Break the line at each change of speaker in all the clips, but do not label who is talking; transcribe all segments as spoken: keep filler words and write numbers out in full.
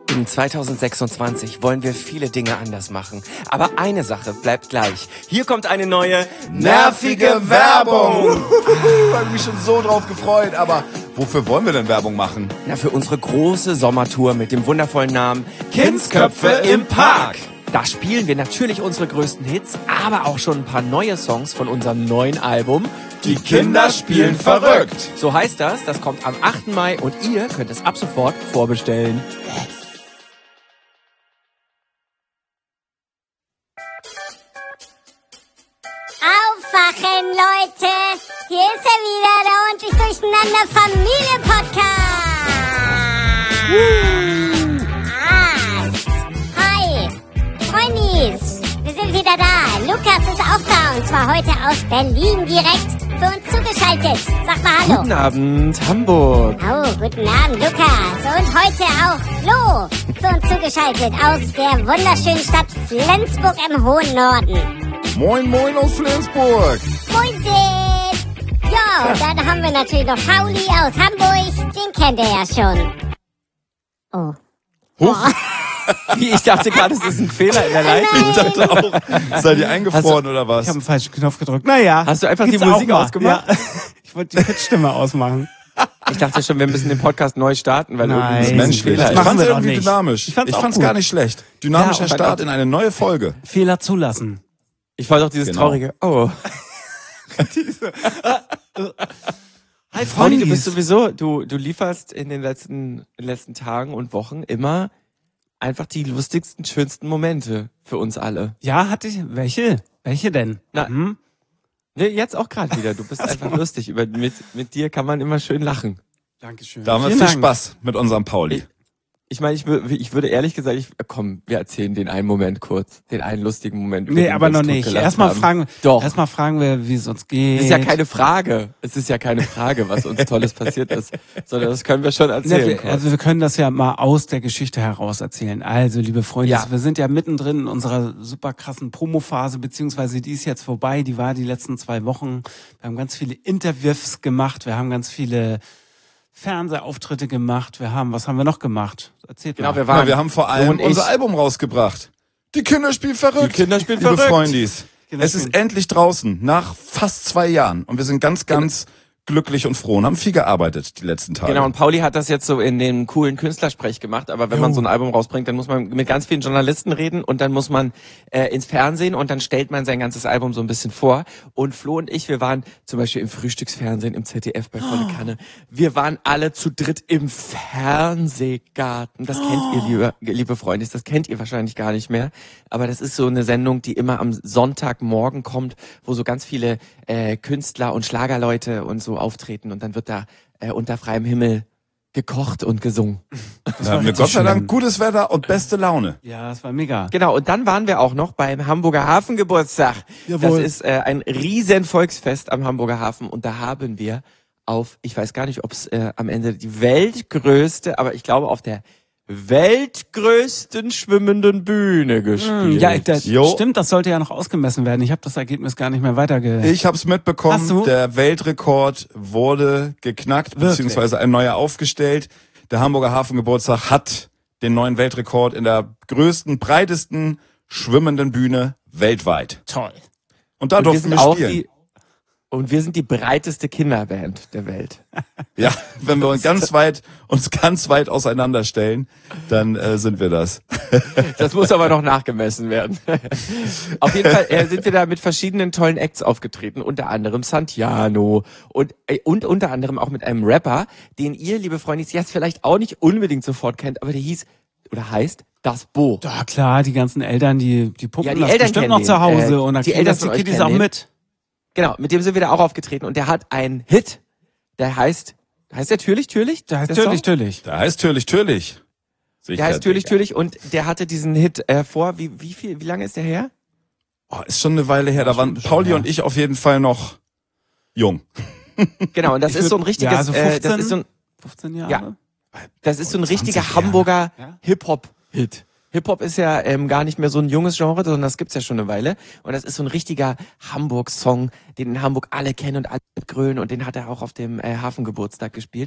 In zweitausendsechsundzwanzig wollen wir viele Dinge anders machen. Aber eine Sache bleibt gleich. Hier kommt eine neue, nervige Werbung.
Ich habe mich schon so drauf gefreut. Aber wofür wollen wir denn Werbung machen?
Na, für unsere große Sommertour mit dem wundervollen Namen Kindsköpfe im Park. Da spielen wir natürlich unsere größten Hits, aber auch schon ein paar neue Songs von unserem neuen Album
Die Kinder spielen verrückt.
So heißt das, das kommt am achten Mai und ihr könnt es ab sofort vorbestellen.
Aufwachen, Leute! Hier ist er wieder, der ordentlich durcheinander Familie-Podcast! Hi! Freundis! Wir sind wieder da. Lukas ist auch da und zwar heute aus Berlin direkt für uns zugeschaltet. Sag mal Hallo.
Guten Abend, Hamburg.
Oh, guten Abend, Lukas. Und heute auch Flo für uns zugeschaltet aus der wunderschönen Stadt Flensburg im hohen Norden.
Moin, moin aus Flensburg.
Moinsen! Ja, und dann haben wir natürlich noch Pauli aus Hamburg. Den kennt ihr ja schon. Oh.
Huch.
Ich dachte gerade, es ist ein Fehler in der Leitung.
Ich dachte auch, seid ihr eingefroren oder was?
Ich habe einen falschen Knopf gedrückt. Naja.
Hast du einfach
gibt's
die Musik
auch mal.
ausgemacht?
Ja. Ich wollte die Pitchstimme ausmachen.
Ich dachte schon, wir müssen den Podcast neu starten, weil
Nein.
irgendwie ein
Menschlich.
Fehler
Ich
machen
fand's
wir doch
irgendwie
nicht.
dynamisch.
Ich fand's auch
fand's
gut.
gar nicht schlecht. Dynamischer
Ja, und
Start in eine neue Folge.
Fehler zulassen.
Ich wollte auch dieses
Genau.
traurige, oh.
Hi,
Freunde, du
Freundis.
bist sowieso, du, du lieferst in den letzten, in den letzten Tagen und Wochen immer einfach die lustigsten, schönsten Momente für uns alle.
Ja, hatte ich. Welche? Welche denn?
Na,
Hm?
Ne, jetzt auch gerade wieder. Du bist einfach lustig. Über, mit, mit dir kann man immer schön lachen.
Dankeschön.
Da haben wir
Vielen
viel
Dank.
Spaß mit unserem Pauli.
Ich- Ich meine, ich, wür- ich würde ehrlich gesagt, ich, komm, wir erzählen den einen Moment kurz. Den einen lustigen Moment. über
Nee,
den
aber
wir
noch
uns
nicht.
totgelacht
Erstmal
haben.
fragen,
Doch.
erstmal fragen wir, wie es uns geht.
Es ist ja keine Frage. Es ist ja keine Frage, was uns Tolles passiert ist. Sondern das können wir schon
Ja,
erzählen.
wir,
kurz.
also wir können das ja mal aus der Geschichte heraus erzählen. Also, liebe Freunde,
Ja.
wir sind ja mittendrin in unserer super krassen Promophase, beziehungsweise die ist jetzt vorbei. Die war die letzten zwei Wochen. Wir haben ganz viele Interviews gemacht. Wir haben ganz viele Fernsehauftritte gemacht. Wir haben, was haben wir noch gemacht? Erzählt
Genau,
mal.
wir waren.
Ja, wir haben vor
Flo
allem
und ich-
unser Album rausgebracht. Die Kinder spielen verrückt.
Die Kinder spielen
Liebe
verrückt.
Freundis.
Kinder
Es ist
spielen-
endlich draußen, nach fast zwei Jahren. Und wir sind ganz, ganz glücklich und froh und haben viel gearbeitet die letzten Tage.
Genau, und Pauli hat das jetzt so in den coolen Künstlersprech gemacht, aber wenn man so ein Album rausbringt, dann muss man mit ganz vielen Journalisten reden und dann muss man äh, ins Fernsehen und dann stellt man sein ganzes Album so ein bisschen vor. Und Flo und ich, wir waren zum Beispiel im Frühstücksfernsehen im Z D F bei Volle Kanne. Wir waren alle zu dritt im Fernsehgarten. Das kennt ihr, liebe, liebe Freunde, das kennt ihr wahrscheinlich gar nicht mehr. Aber das ist so eine Sendung, die immer am Sonntagmorgen kommt, wo so ganz viele äh, Künstler und Schlagerleute und so auftreten und dann wird da äh, unter freiem Himmel gekocht und gesungen.
Da haben wir
richtig
Gott sei Dank
schön.
gutes Wetter und beste Laune.
Ja, das war mega.
Genau, und dann waren wir auch noch beim Hamburger Hafengeburtstag.
Jawohl.
Das ist äh, ein riesen Volksfest am Hamburger Hafen und da haben wir auf, ich weiß gar nicht, ob es äh, am Ende die weltgrößte, aber ich glaube auf der weltgrößten schwimmenden Bühne gespielt.
Ja, das
Jo.
stimmt, das sollte ja noch ausgemessen werden. Ich habe das Ergebnis gar nicht mehr weiterge...
Ich hab's mitbekommen,
Hast du?
der Weltrekord wurde geknackt,
Wirklich?
beziehungsweise ein neuer aufgestellt. Der Hamburger Hafengeburtstag hat den neuen Weltrekord in der größten, breitesten schwimmenden Bühne weltweit.
Toll.
Und da
und wir
durften
sind
wir
auch
spielen.
die und wir sind die breiteste Kinderband der Welt.
Ja, wenn wir uns ganz weit, uns ganz weit auseinanderstellen, dann äh, sind wir das.
Das muss aber noch nachgemessen werden. Auf jeden Fall äh, sind wir da mit verschiedenen tollen Acts aufgetreten, unter anderem Santiano und, äh, und unter anderem auch mit einem Rapper, den ihr, liebe Freunde, jetzt vielleicht auch nicht unbedingt sofort kennt, aber der hieß oder heißt Das Bo.
Ja, klar, die ganzen Eltern, die, die puppen
Ja, die
das
Eltern
bestimmt
kennen
noch
den.
zu Hause
Äh,
und dann
die
kriegen
Eltern
das die
von euch
Kiddies
kennen
auch
den.
mit.
Genau, mit dem sind wir da auch aufgetreten und der hat einen Hit, der heißt, heißt der Türlich, Türlich?
Da heißt
Der
natürlich,
Song?
natürlich.
Da heißt Türlich, Türlich.
Der heißt Türlich, Türlich und der hatte diesen Hit äh, vor, wie, wie viel, wie lange ist der her?
Oh, ist schon eine Weile her. Da
schon
waren
ein bisschen
Pauli
her.
und ich auf jeden Fall noch jung.
Genau, und das
Ich
ist
würd-
so ein richtiges,
ja, so
äh, das
fünfzehn?
ist so ein,
fünfzehn Jahre?
Ja. das ist so ein
zwanzig
richtiger
Jahre.
Hamburger
Ja.
Hip-Hop-Hit. Hip-Hop ist ja ähm, gar nicht mehr so ein junges Genre, sondern das gibt's ja schon eine Weile. Und das ist so ein richtiger Hamburg-Song, den in Hamburg alle kennen und alle grölen. Und den hat er auch auf dem äh, Hafengeburtstag gespielt.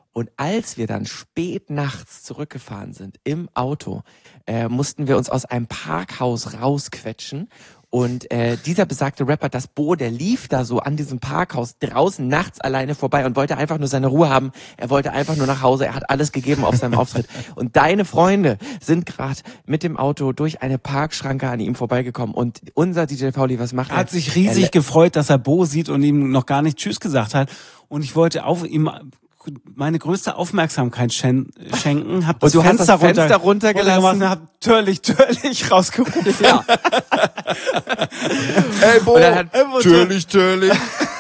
Und als wir dann spät nachts zurückgefahren sind im Auto, äh, mussten wir uns aus einem Parkhaus rausquetschen. Und äh, dieser besagte Rapper, das Bo, der lief da so an diesem Parkhaus draußen nachts alleine vorbei und wollte einfach nur seine Ruhe haben. Er wollte einfach nur nach Hause. Er hat alles gegeben auf seinem Auftritt. Und deine Freunde sind gerade mit dem Auto durch eine Parkschranke an ihm vorbeigekommen. Und unser D J Pauli, was macht er?
Er hat sich riesig er gefreut, dass er Bo sieht und ihm noch gar nicht Tschüss gesagt hat. Und ich wollte auf ihm meine größte Aufmerksamkeit schen schenken, hab das,
und du
Fenster,
hast das Fenster
runter,
runtergelassen
und hab Törlich, Törlich rausgerufen.
Ja.
Ey, Bo,
hat,
Törlich, Törlich.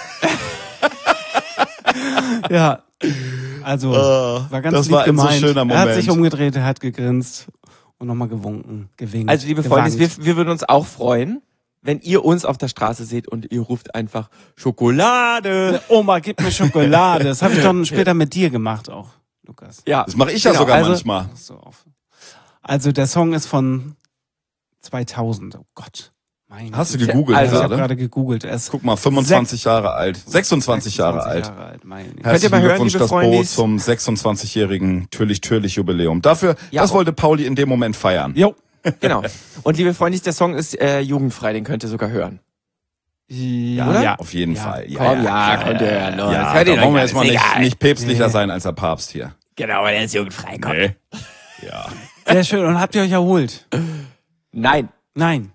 Ja, also
Oh,
war ganz
das
lieb
war ein so
gemeint.
schöner
Er hat
Moment.
sich umgedreht, er hat gegrinst und nochmal gewunken, gewinkt.
Also liebe Freunde, wir, wir würden uns auch freuen, wenn ihr uns auf der Straße seht und ihr ruft einfach Schokolade.
Oma, gib mir Schokolade. Das habe ich dann später mit dir gemacht auch, Lukas.
Ja,
Das mache ich ja
genau,
sogar
also,
manchmal.
So auf. Also der Song ist von zweitausend. Oh Gott. Mein
Hast du
Güte.
gegoogelt
Also,
Ich habe
gerade?
gerade gegoogelt. Er ist
Guck mal, fünfundzwanzig Jahre alt. sechsundzwanzig Jahre alt.
Jahre alt. Meine Güte.
Könnt ihr mal hören,
Glückwunsch,
liebe
das Bo
Freundis?
zum sechsundzwanzigjährigen Türlich-Türlich-Jubiläum. Dafür,
Ja.
das wollte Pauli in dem Moment feiern.
Jo.
Genau. Und liebe Freunde, der Song ist äh, jugendfrei, den könnt ihr sogar hören.
Ja,
Oder?
ja.
Auf jeden
Ja.
Fall.
Komm, ja, könnt ihr hören. los.
Ja,
Hört
da
ihr doch
brauchen wir
gar
erstmal
nicht,
nicht,
egal.
nicht päpstlicher
Nee.
sein als der Papst hier.
Genau, der ist jugendfrei. Komm.
Nee. Ja.
Sehr schön. Und habt ihr euch erholt?
Nein.
Nein.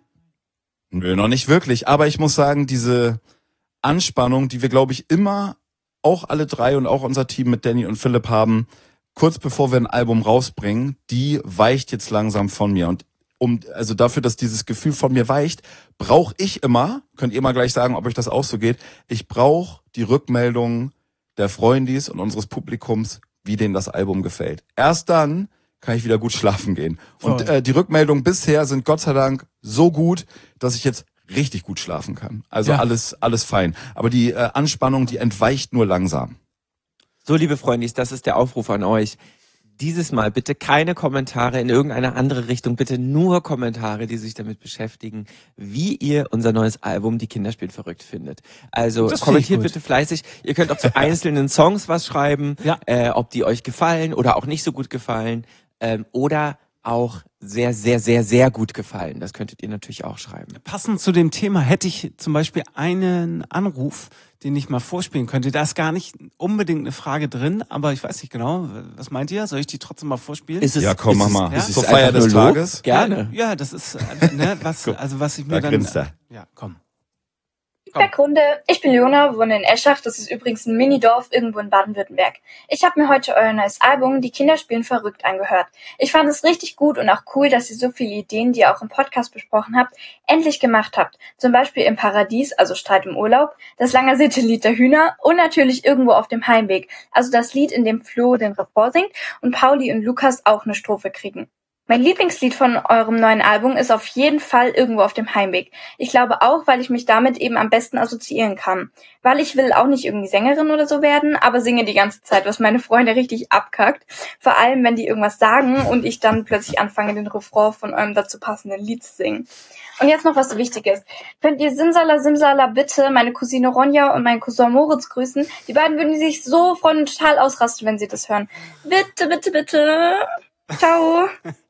Nö, noch nicht wirklich. Aber ich muss sagen, diese Anspannung, die wir, glaube ich, immer, auch alle drei und auch unser Team mit Danny und Philipp haben, kurz bevor wir ein Album rausbringen, die weicht jetzt langsam von mir. Und um, also dafür, dass dieses Gefühl von mir weicht, brauche ich immer, könnt ihr mal gleich sagen, ob euch das auch so geht, ich brauche die Rückmeldung der Freundis und unseres Publikums, wie denen das Album gefällt. Erst dann kann ich wieder gut schlafen gehen. Und
Voll.
äh, die Rückmeldungen bisher sind Gott sei Dank so gut, dass ich jetzt richtig gut schlafen kann. Also
Ja.
alles alles fein. Aber die äh, Anspannung, die entweicht nur langsam.
So, liebe Freundis, das ist der Aufruf an euch. Dieses Mal bitte keine Kommentare in irgendeine andere Richtung, bitte nur Kommentare, die sich damit beschäftigen, wie ihr unser neues Album Die Kinder spielen verrückt findet. Also
Das finde
kommentiert
ich gut.
bitte fleißig. Ihr könnt auch zu einzelnen Songs was schreiben,
Ja.
äh, ob die euch gefallen oder auch nicht so gut gefallen ähm, oder auch sehr, sehr, sehr, sehr gut gefallen. Das könntet ihr natürlich auch schreiben.
Passend zu dem Thema hätte ich zum Beispiel einen Anruf, den ich mal vorspielen könnte. Da ist gar nicht unbedingt eine Frage drin, aber ich weiß nicht genau. Was meint ihr? Soll ich die trotzdem mal vorspielen?
Ist es,
Ja, komm,
ist
mach
es,
mal.
ja?
Ist
ist
zur
es
Feier
einfach
des
nur Lob?
Tages.
Gerne.
Ja, ja, das ist, äh, ne, was, also was ich mir
Da
dann...
grinst er.
Ja, komm.
Feedbackrunde. Ich bin Leona, wohne in Eschach. Das ist übrigens ein Minidorf irgendwo in Baden-Württemberg. Ich habe mir heute euer neues Album Die Kinder spielen verrückt angehört. Ich fand es richtig gut und auch cool, dass ihr so viele Ideen, die ihr auch im Podcast besprochen habt, endlich gemacht habt. Zum Beispiel im Paradies, also Streit im Urlaub, das Langersitte-Lied der Hühner und natürlich irgendwo auf dem Heimweg. Also das Lied, in dem Flo den Refrain singt und Pauli und Lukas auch eine Strophe kriegen. Mein Lieblingslied von eurem neuen Album ist auf jeden Fall irgendwo auf dem Heimweg. Ich glaube auch, weil ich mich damit eben am besten assoziieren kann. Weil ich will auch nicht irgendwie Sängerin oder so werden, aber singe die ganze Zeit, was meine Freunde richtig abkackt. Vor allem, wenn die irgendwas sagen und ich dann plötzlich anfange, den Refrain von eurem dazu passenden Lied zu singen. Und jetzt noch was Wichtiges. Könnt ihr Simsala Simsala bitte meine Cousine Ronja und meinen Cousin Moritz grüßen? Die beiden würden sich so freuen und total ausrasten, wenn sie das hören. Bitte, bitte, bitte. Ciao.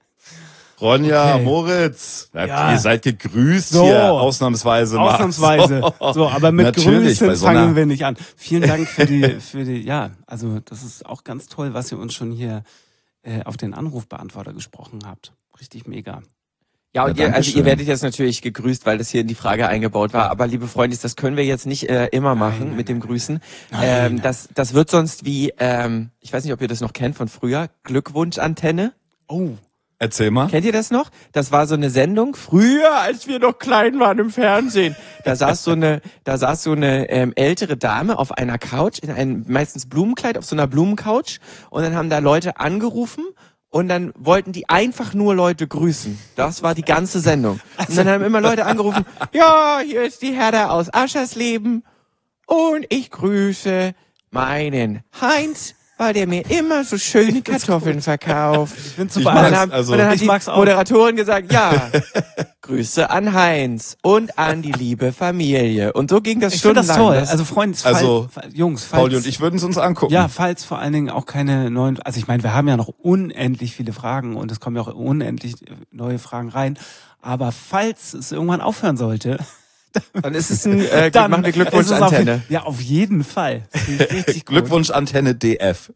Ronja,
Okay.
Moritz, ja,
Ja.
ihr seid gegrüßt
So.
hier, ausnahmsweise mal.
Ausnahmsweise. So, aber mit
Natürlich, bei
Grüßen
so einer-
fangen wir nicht an. Vielen Dank für die, für die, ja, also das ist auch ganz toll, was ihr uns schon hier äh, auf den Anrufbeantworter gesprochen habt. Richtig mega.
Ja, und
Ja,
ihr, also
dankeschön.
ihr werdet jetzt natürlich gegrüßt, weil das hier in die Frage eingebaut war. Aber liebe Freunde, das können wir jetzt nicht äh, immer machen
Nein, nein,
mit dem Grüßen.
Nein.
Ähm, das, das wird sonst wie, ähm, ich weiß nicht, ob ihr das noch kennt von früher, Glückwunschantenne.
Oh.
Erzähl mal.
Kennt ihr das noch? Das war so eine Sendung früher, als wir noch klein waren im Fernsehen. Da saß so eine, da saß so eine ähm, ältere Dame auf einer Couch in einem meistens Blumenkleid auf so einer Blumencouch und dann haben da Leute angerufen und dann wollten die einfach nur Leute grüßen. Das war die ganze Sendung. Und dann haben immer Leute angerufen: Ja, hier ist die Hertha aus Aschersleben und ich grüße meinen Heinz, weil der mir immer so schöne Kartoffeln verkauft.
Ich find's
Ich
super.
mag's,
Und dann, haben,
also-
und dann hat
Ich
die
mag's auch.
Moderatorin gesagt, ja, Grüße an Heinz und an die liebe Familie. Und so ging das
Ich
schon
finde das
lang.
toll.
Das-
Also Freunde,
Also,
fall, Jungs, falls,
Pauli und ich würden es uns angucken.
ja, falls vor allen Dingen auch keine neuen, also ich meine, wir haben ja noch unendlich viele Fragen und es kommen ja auch unendlich neue Fragen rein. Aber falls es irgendwann aufhören sollte,
Dann ist es ein, äh,
dann
machen wir
ist es auf,
Glückwunsch-Antenne.
ja, auf jeden Fall. Das finde ich richtig gut.
Glückwunsch Antenne D F.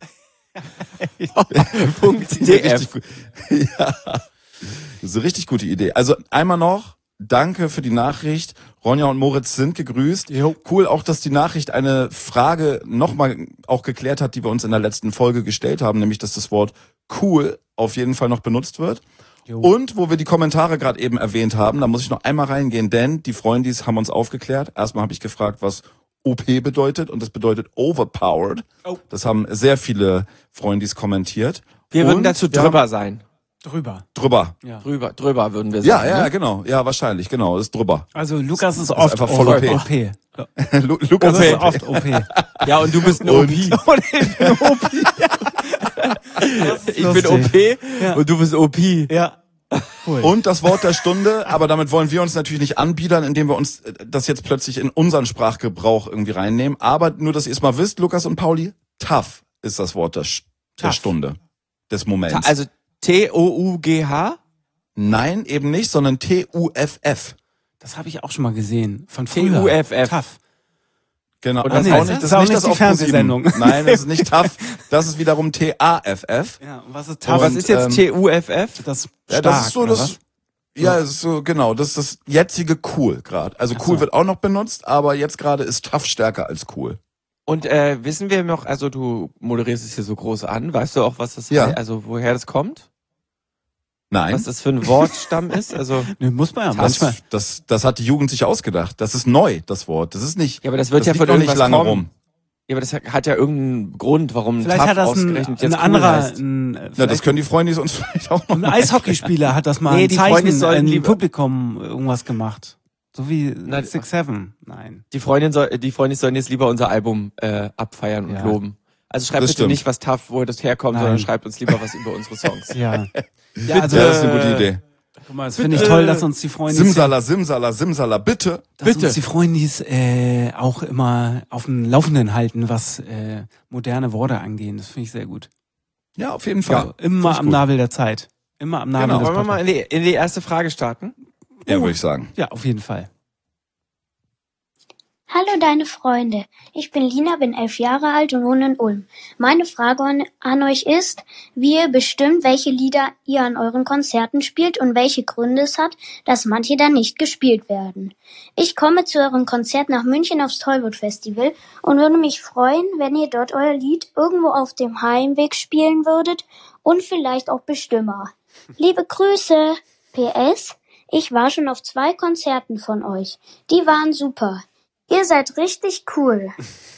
Punkt D F.
Richtig gut. Ja. Das ist eine richtig gute Idee. Also einmal noch, danke für die Nachricht. Ronja und Moritz sind gegrüßt.
Jo.
Cool auch, dass die Nachricht eine Frage nochmal auch geklärt hat, die wir uns in der letzten Folge gestellt haben, nämlich, dass das Wort cool auf jeden Fall noch benutzt wird.
Jo.
Und wo wir die Kommentare gerade eben erwähnt haben, da muss ich noch einmal reingehen, denn die Freundis haben uns aufgeklärt. Erstmal habe ich gefragt, was O P bedeutet, und das bedeutet overpowered.
Oh.
Das haben sehr viele Freundis kommentiert.
Wir würden
Und
dazu
wir
drüber
haben-
sein.
Drüber.
Drüber.
Ja.
Drüber, drüber würden wir
Ja,
sagen.
ja,
ne?
genau. Ja, wahrscheinlich, genau. Ist drüber.
Also Lukas ist
ist
oft
einfach voll O P.
O P.
Lu- Lukas
Das ist
ist
oft O P.
Ja, und du bist ein
Und-
O P.
Und ich bin O P.
Ich bin O P
Ja.
und du bist O P.
Ja. Cool.
Und das Wort der Stunde, aber damit wollen wir uns natürlich nicht anbiedern, indem wir uns äh, das jetzt plötzlich in unseren Sprachgebrauch irgendwie reinnehmen. Aber nur, dass ihr es mal wisst, Lukas und Pauli, tough ist das Wort der, Sch- der
Tough.
Stunde, des Moments.
Also T O U G H?
Nein, eben nicht, sondern T U F F.
Das habe ich auch schon mal gesehen. Von
T
früher.
U F F.
Tough.
Genau.
Und
das,
das
ist
heißt-
auch nicht,
das
das
ist auch
nicht
nicht
das
die
auf ProSieben.
Fernsehsendung.
Nein, das ist nicht tough. Das ist wiederum T A F F.
Ja, und was ist
Aber
tough?
was ist jetzt
ähm,
T U F F?
das stark,
Ja, das ist so
oder
das.
was?
Ja, es ist so genau. Das ist das jetzige cool gerade. Also
Ach
cool
so.
wird auch noch benutzt, aber jetzt gerade ist tough stärker als cool.
Und äh, wissen wir noch, also du moderierst es hier so groß an, weißt du auch, was das
Ja.
heißt, also woher das kommt?
Nein.
Was das für ein Wortstamm ist? Also
Nee, muss man ja
Das,
manchmal.
das, das hat die Jugend sich ausgedacht. Das ist neu, das Wort. Das ist nicht.
ja, aber das wird
das
ja
liegt
von
noch nicht
irgendwas
lange
kommen.
rum.
Ja, aber das hat ja irgendeinen Grund, warum
Vielleicht
Tough
hat das ein,
ausgerechnet
ein
jetzt cool
anderer,
heißt.
ein,
Na, das
vielleicht
können die Freundis uns vielleicht auch noch
ein
mal
Eishockeyspieler hat das mal
Nee,
ein
die
Zeichen
Freunde sollten
im
lieber-
Publikum irgendwas gemacht. So wie
Nein.
Six Seven. Nein.
Die Freundin soll, die Freundin sollen jetzt lieber unser Album äh, abfeiern und
Ja.
loben. Also schreibt
Das
bitte
stimmt.
nicht, was Tough, wo das herkommt,
Nein.
sondern schreibt uns lieber was über unsere Songs.
Ja. Ja,
Ja,
also
das ist eine gute Idee.
guck mal, das finde ich toll, dass uns die Freunde
Simsala, Simsala, Simsala, bitte.
dass
Bitte.
uns die Freundis äh, auch immer auf dem Laufenden halten, was äh, moderne Worte angehen. Das finde ich sehr gut.
Ja, auf jeden Fall.
Ja, immer
Find ich
am
gut.
Nabel der Zeit. Immer am Nabel
Genau.
des
Wollen wir mal
Podcasts.
in die, in die erste Frage starten?
Ja, würde ich sagen.
Ja, auf jeden Fall.
Hallo deine Freunde, ich bin Lina, bin elf Jahre alt und wohne in Ulm. Meine Frage an, an euch ist, wie ihr bestimmt, welche Lieder ihr an euren Konzerten spielt und welche Gründe es hat, dass manche dann nicht gespielt werden. Ich komme zu eurem Konzert nach München aufs Tollwood Festival und würde mich freuen, wenn ihr dort euer Lied irgendwo auf dem Heimweg spielen würdet und vielleicht auch Bestimmer. Liebe Grüße! P S. Ich war schon auf zwei Konzerten von euch. Die waren super. Ihr seid richtig cool.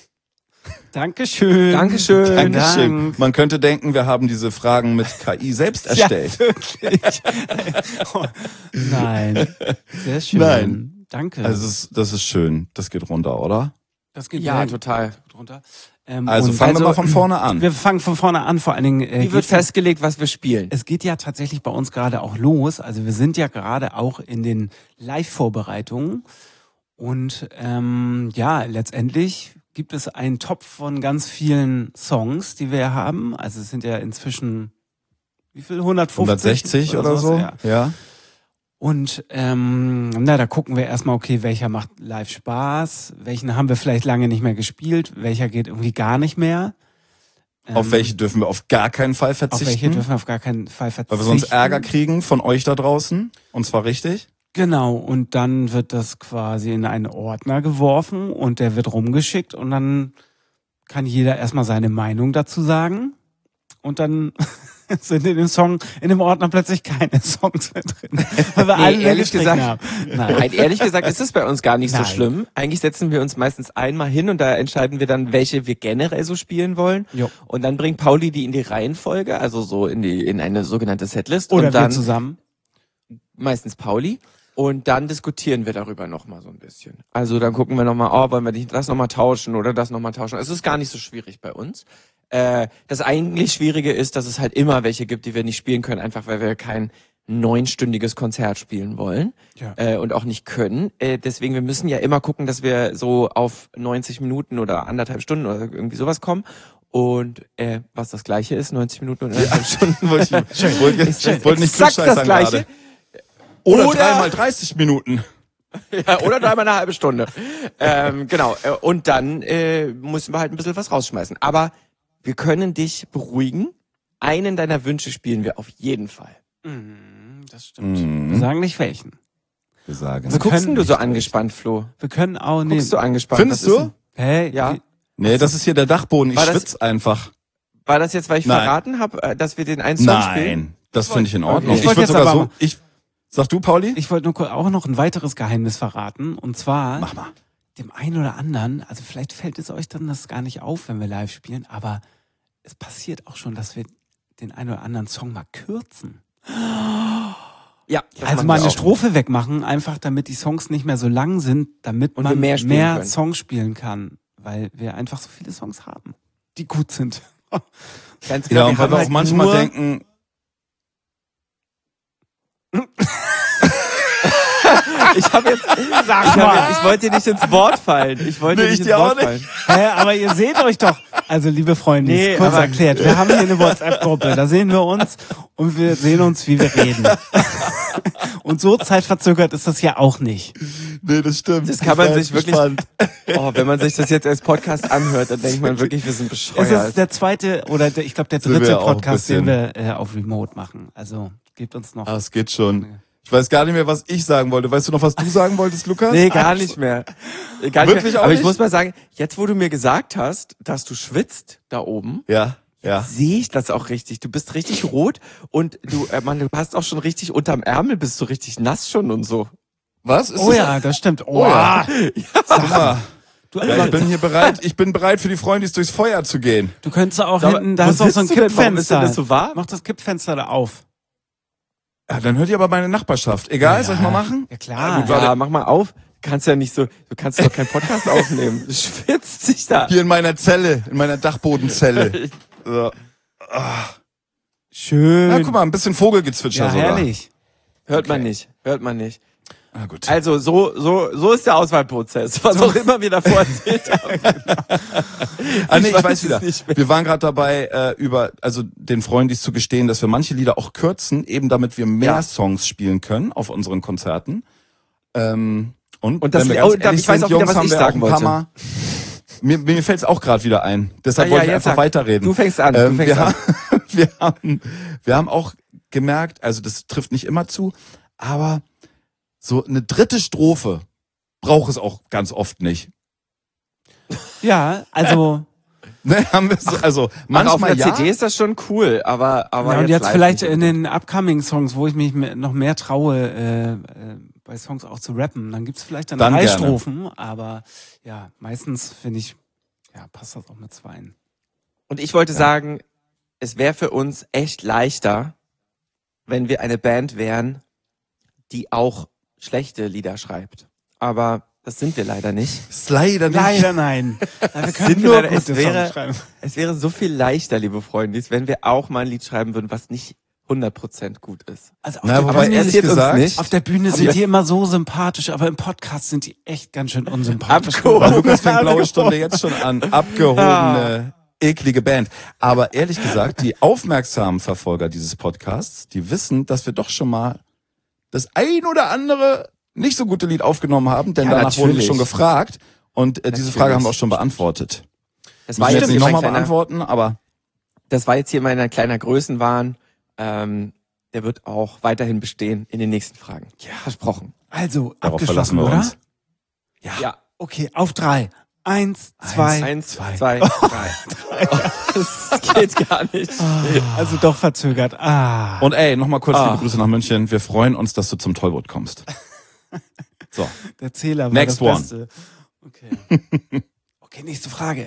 Dankeschön.
Dankeschön.
Vielen
Dankeschön.
Dank.
Man könnte denken, wir haben diese Fragen mit K I selbst erstellt.
Ja, wirklich. Oh, nein. Sehr schön.
Nein.
Danke.
Also das ist, das ist schön. Das geht runter, oder?
das geht
Ja,
sehr
total.
gut runter. Ähm,
Also
und
fangen
also,
wir mal von vorne an.
wir fangen von vorne an. Vor allen Dingen, äh,
Wie wird
geht's-
festgelegt, was wir spielen?
es geht ja tatsächlich bei uns gerade auch los. Also wir sind ja gerade auch in den Live-Vorbereitungen. Und ähm, ja, letztendlich gibt es einen Topf von ganz vielen Songs, die wir haben. Also es sind ja inzwischen, wie viel? hundertfünfzig?
hundertsechzig oder so.
sowas, ja.
Ja.
Und ähm, na, da gucken wir erstmal, okay, welcher macht live Spaß, welchen haben wir vielleicht lange nicht mehr gespielt, welcher geht irgendwie gar nicht mehr.
Auf
Ähm,
welche dürfen wir auf gar keinen Fall
auf welche
verzichten?
dürfen wir auf gar keinen Fall verzichten.
Weil wir sonst Ärger kriegen von euch da draußen. Und zwar richtig.
Genau, und dann wird das quasi in einen Ordner geworfen und der wird rumgeschickt und dann kann jeder erstmal seine Meinung dazu sagen und dann sind in dem Song, in dem Ordner plötzlich keine Songs mehr drin. Weil wir
Nee,
alle
ehrlich
gestrichen
gesagt-
haben. Nein.
Nein, ehrlich gesagt ist es bei uns gar nicht so
Nein.
schlimm. Eigentlich setzen wir uns meistens einmal hin und da entscheiden wir dann, welche wir generell so spielen wollen.
Jo.
Und dann bringt Pauli die in die Reihenfolge, also so in die in eine sogenannte Setlist.
Oder
und dann
wir zusammen.
meistens Pauli. Und dann diskutieren wir darüber nochmal so ein bisschen. Also dann gucken wir nochmal, oh, wollen wir nicht das nochmal tauschen oder das nochmal tauschen. Es ist gar nicht so schwierig bei uns. Äh, das eigentlich Schwierige ist, dass es halt immer welche gibt, die wir nicht spielen können, einfach weil wir kein neunstündiges Konzert spielen wollen
Ja.
äh, und auch nicht können. Äh, deswegen, wir müssen ja immer gucken, dass wir so auf neunzig Minuten oder anderthalb Stunden oder irgendwie sowas kommen. Und äh, was das Gleiche ist, neunzig Minuten und anderthalb Stunden.
Wollte ich, ich wollte,
Ist das
ich wollte nicht
exakt
klugscheißern
das Gleiche?
gerade. Oder,
Oder-
dreimal dreißig Minuten.
Ja, oder dreimal eine halbe Stunde. ähm, genau. äh, Und dann äh, müssen wir halt ein bisschen was rausschmeißen. Aber wir können dich beruhigen. Einen deiner Wünsche spielen wir auf jeden Fall.
Mhm, das stimmt.
Mhm.
Wir sagen nicht welchen.
Wir sagen.
Was
Wir
guckst
können
denn du so
nicht
angespannt, Flo?
Wir können auch nehmen.
Guckst du angespannt?
Findest
Was ist
du?
denn-
Hey,
Ja.
wie-
Nee, das ist hier der Dachboden. Ich
War das-
schwitz einfach.
War das jetzt, weil ich
Nein.
verraten habe, dass wir den einen Song spielen?
Nein, das finde ich in Ordnung.
Ich
Ich
wollte
würde
jetzt
sogar
aber-
so, ich, sag du, Pauli?
Ich wollte nur kurz auch noch ein weiteres Geheimnis verraten. Und zwar
Mach mal.
dem einen oder anderen, also vielleicht fällt es euch dann das gar nicht auf, wenn wir live spielen, aber es passiert auch schon, dass wir den einen oder anderen Song mal kürzen.
Ja. das
Also
machen
mal
wir
eine
auch.
Strophe wegmachen, einfach damit die Songs nicht mehr so lang sind, damit
Und wir
man
mehr
mehr,
spielen können.
Songs spielen kann. Weil wir einfach so viele Songs haben, die gut sind.
Ganz genau,
Ja,
wir
und weil
haben
wir auch
halt
manchmal
nur,
denken,
ich habe jetzt, ich, hab jetzt, ich wollte dir nicht ins Wort fallen. Ich wollte
Nee,
dir
ich
nicht
dir
ins
auch
Wort
nicht.
fallen.
Hä, aber ihr seht euch doch. Also, liebe Freunde,
Nee,
kurz
aber-
erklärt. Wir haben hier eine WhatsApp-Gruppe. Da sehen wir uns und wir sehen uns, wie wir reden. Und so zeitverzögert ist das ja auch nicht.
nee, das stimmt.
Das kann
Ich
man
war
sich
jetzt
wirklich,
gespannt.
oh, wenn man sich das jetzt als Podcast anhört, dann denkt man wirklich, wir sind
Es
bescheuert.
ist der zweite oder der, ich glaube der
Sind
dritte
wir auch ein
Podcast, den
bisschen.
wir äh, auf Remote machen. Also gebt uns noch.
Ah, es geht schon. Ich weiß gar nicht mehr, was ich sagen wollte. Weißt du noch, was du sagen wolltest, Lukas?
Nee, gar nicht mehr. Gar nicht
Wirklich
mehr.
auch
Aber ich
nicht?
muss mal sagen, jetzt wo du mir gesagt hast, dass du schwitzt da oben,
Ja, ja.
sehe ich das auch richtig. Du bist richtig rot und du, äh, Mann, du hast auch schon richtig unterm Ärmel, bist du richtig nass schon und so.
Was? Ist
Oh
das-
ja, das stimmt. Oh,
Oh ja. Sag mal.
Du,
Ja, ich bin hier bereit, ich bin bereit für die Freundis durchs Feuer zu gehen.
du könntest auch
Sag mal,
hinten, da
wo
hast du auch so ein
sitzt du denn? Warum ist denn
Kippfenster.
das so warm?
Mach das Kippfenster da auf.
Ja, dann hört ihr aber meine Nachbarschaft. Egal,
Ja.
soll ich mal machen?
Ja klar.
gut,
Ja,
warte.
mach mal auf. Du kannst ja nicht so, du kannst doch keinen Podcast aufnehmen. Du schwitzt dich da.
Hier in meiner Zelle, in meiner Dachbodenzelle. So.
Schön.
Na, guck mal, ein bisschen Vogelgezwitscher
ja,
sogar.
herrlich.
Hört man nicht, hört man nicht.
Na gut.
Also so, so, so ist der Auswahlprozess, was auch immer wir davor erzählt haben.
Ah, nee, ich,
weiß
weiß
es
wieder.
nicht mehr.
Wir waren gerade dabei, äh, über, also den Freundis zu gestehen, dass wir manche Lieder auch kürzen, eben damit wir mehr
Ja.
Songs spielen können auf unseren Konzerten. Ähm, und,
Und das-
wenn wir
oh,
ganz
da-
ehrlich
ich weiß
sind,
auch wieder,
Jungs,
was
haben
ich
wir
sagen
auch ein paar
wollte.
Mal, mir, mir fällt es auch gerade wieder ein. Deshalb
Ah, ja,
wollte ich
jetzt
einfach
sag.
weiterreden.
Du fängst an, du
Ähm,
fängst
wir,
an.
Haben, wir, haben, wir haben auch gemerkt, also das trifft nicht immer zu, aber so eine dritte Strophe braucht es auch ganz oft nicht.
Ja, also
Ne, haben wir so, also
Ach, auf
manchmal
einer
ja.
C D ist das schon cool, aber, aber
ja, und jetzt
live
vielleicht
nicht.
in den upcoming Songs, wo ich mich me- noch mehr traue, äh, äh, bei Songs auch zu rappen, dann gibt's vielleicht dann,
Dann
drei
gerne.
Strophen, aber ja, meistens finde ich, ja, passt das auch mit zweien.
Und ich wollte sagen, es wäre für uns echt leichter, wenn wir eine Band wären, die auch schlechte Lieder schreibt. Aber das sind wir leider nicht.
Ist leider nicht.
Leider nein. Ja, wir
Sind wir leider- es
gute
wäre-
Songs schreiben.
Es wäre so viel leichter, liebe Freunde, wenn wir auch mal ein Lied schreiben würden, was nicht hundert Prozent gut ist.
Also auf,
Na,
der
wobei
Bühne,
ehrlich
interessiert uns
gesagt,
nicht.
auf der Bühne
Aber
sind
das-
die immer so sympathisch, aber im Podcast sind die echt ganz schön unsympathisch.
Abgehoben.
Aber Lukas fängt blaue Stunde jetzt schon an. Abgehobene, eklige Band. Aber ehrlich gesagt, die aufmerksamen Verfolger dieses Podcasts, die wissen, dass wir doch schon mal das ein oder andere nicht so gute Lied aufgenommen haben, denn
Ja,
danach wurden wir
natürlich.
schon gefragt. Und äh, diese
Natürlich.
Frage haben wir auch schon beantwortet.
Das
Müssen
war
wir
jetzt
jetzt
hier
nicht
mein
nochmal
kleiner,
beantworten, aber
das war jetzt hier mein kleiner Größenwahn. Ähm, der wird auch weiterhin bestehen in den nächsten Fragen. Ja. Versprochen.
Also,
darauf
abgeschlossen,
verlassen wir
oder?
uns.
Ja.
Okay, auf drei. Eins, zwei.
Eins, zwei, zwei drei. Das geht gar nicht.
Also doch verzögert. Ah.
Und ey, nochmal kurz
Ah.
liebe Grüße nach München. Wir freuen uns, dass du zum Tollwood kommst. So.
Der Zähler war
Next
das
one.
Beste. Okay. Okay, nächste Frage.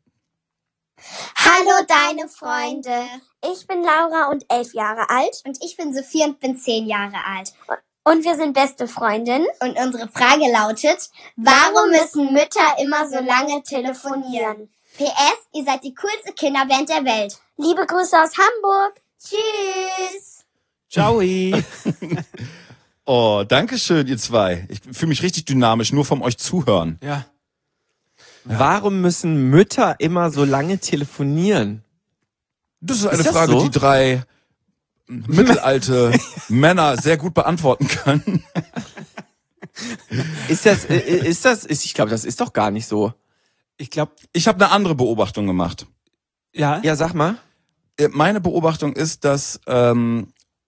Hallo deine Freunde. Ich bin Laura und elf Jahre alt. Und ich bin Sophie und bin zehn Jahre alt. Und wir sind beste Freundinnen. Und unsere Frage lautet, warum müssen Mütter immer so lange telefonieren? P S, ihr seid die coolste Kinderband der Welt. Liebe Grüße aus Hamburg. Tschüss.
Ciao.
Oh, danke schön, ihr zwei. Ich fühle mich richtig dynamisch, nur vom euch zuhören.
Ja.
Warum müssen Mütter immer so lange telefonieren?
Das ist eine
Ist das
Frage,
so?
die drei mittelalte Männer sehr gut beantworten können.
Ist das, äh, ist das, ist, ich glaube, das ist doch gar nicht so.
Ich glaube,
Ich habe eine andere Beobachtung gemacht.
ja.
Ja, sag mal.
Äh, Meine Beobachtung ist, dass, ähm,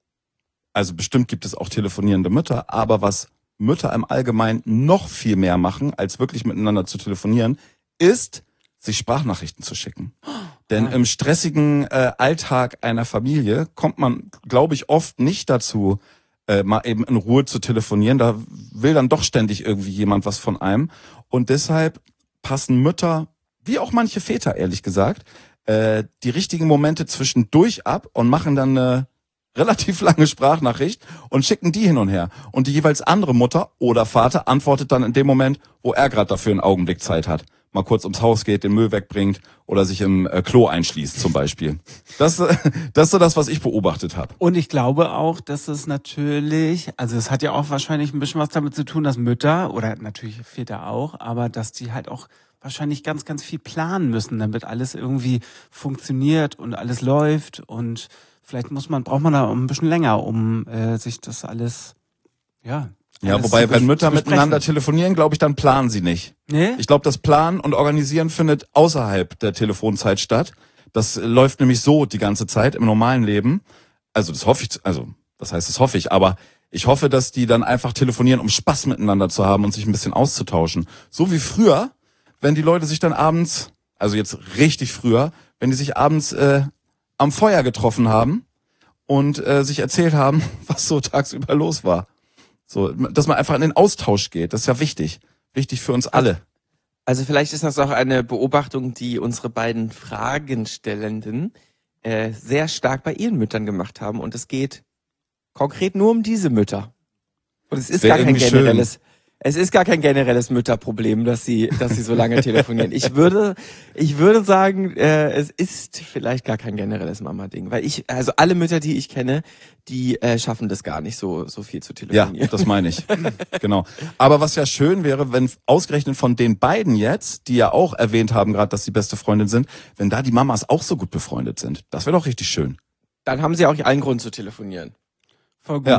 also bestimmt gibt es auch telefonierende Mütter, aber was Mütter im Allgemeinen noch viel mehr machen, als wirklich miteinander zu telefonieren, ist, sich Sprachnachrichten zu schicken. Denn im stressigen äh, Alltag einer Familie kommt man, glaube ich, oft nicht dazu, äh, mal eben in Ruhe zu telefonieren. Da will dann doch ständig irgendwie jemand was von einem. Und deshalb passen Mütter, wie auch manche Väter, ehrlich gesagt, äh, die richtigen Momente zwischendurch ab und machen dann eine relativ lange Sprachnachricht und schicken die hin und her. Und die jeweils andere Mutter oder Vater antwortet dann in dem Moment, wo er gerade dafür einen Augenblick Zeit hat. Mal kurz ums Haus geht, den Müll wegbringt oder sich im äh, Klo einschließt zum Beispiel. Das, äh, das ist so das, was ich beobachtet habe.
Und ich glaube auch, dass es natürlich, also es hat ja auch wahrscheinlich ein bisschen was damit zu tun, dass Mütter, oder natürlich Väter auch, aber dass die halt auch wahrscheinlich ganz, ganz viel planen müssen, damit alles irgendwie funktioniert und alles läuft. Und vielleicht muss man, braucht man da ein bisschen länger, um äh, sich das alles, ja.
Ja,
alles
wobei,
zu
wenn
bes-
Mütter
zu besprechen.
miteinander telefonieren, glaube ich, dann planen sie nicht.
Nee?
Ich glaube, das Planen und Organisieren findet außerhalb der Telefonzeit statt. Das äh, läuft nämlich so die ganze Zeit im normalen Leben. Also das hoffe ich, also das heißt, das hoffe ich, aber ich hoffe, dass die dann einfach telefonieren, um Spaß miteinander zu haben und sich ein bisschen auszutauschen. So wie früher, wenn die Leute sich dann abends, also jetzt richtig früher, wenn die sich abends äh, am Feuer getroffen haben und äh, sich erzählt haben, was so tagsüber los war. So, dass man einfach in den Austausch geht, das ist ja wichtig. Wichtig für uns alle.
Also vielleicht ist das auch eine Beobachtung, die unsere beiden Fragenstellenden äh, sehr stark bei ihren Müttern gemacht haben. Und es geht konkret nur um diese Mütter. Und es ist
Wär
gar kein
irgendwie
generelles, es ist gar kein generelles Mütterproblem, dass sie, dass sie so lange telefonieren. Ich würde, ich würde sagen, äh, es ist vielleicht gar kein generelles Mama-Ding, weil ich, also alle Mütter, die ich kenne, die äh, schaffen das gar nicht so, so viel zu
Ja,
telefonieren.
das meine ich. Genau. Aber was ja schön wäre, wenn ausgerechnet von den beiden jetzt, die ja auch erwähnt haben gerade, dass sie beste Freundin sind, wenn da die Mamas auch so gut befreundet sind. Das wäre doch richtig schön.
Dann haben sie auch allen Grund zu telefonieren.
Voll gut.
Ja.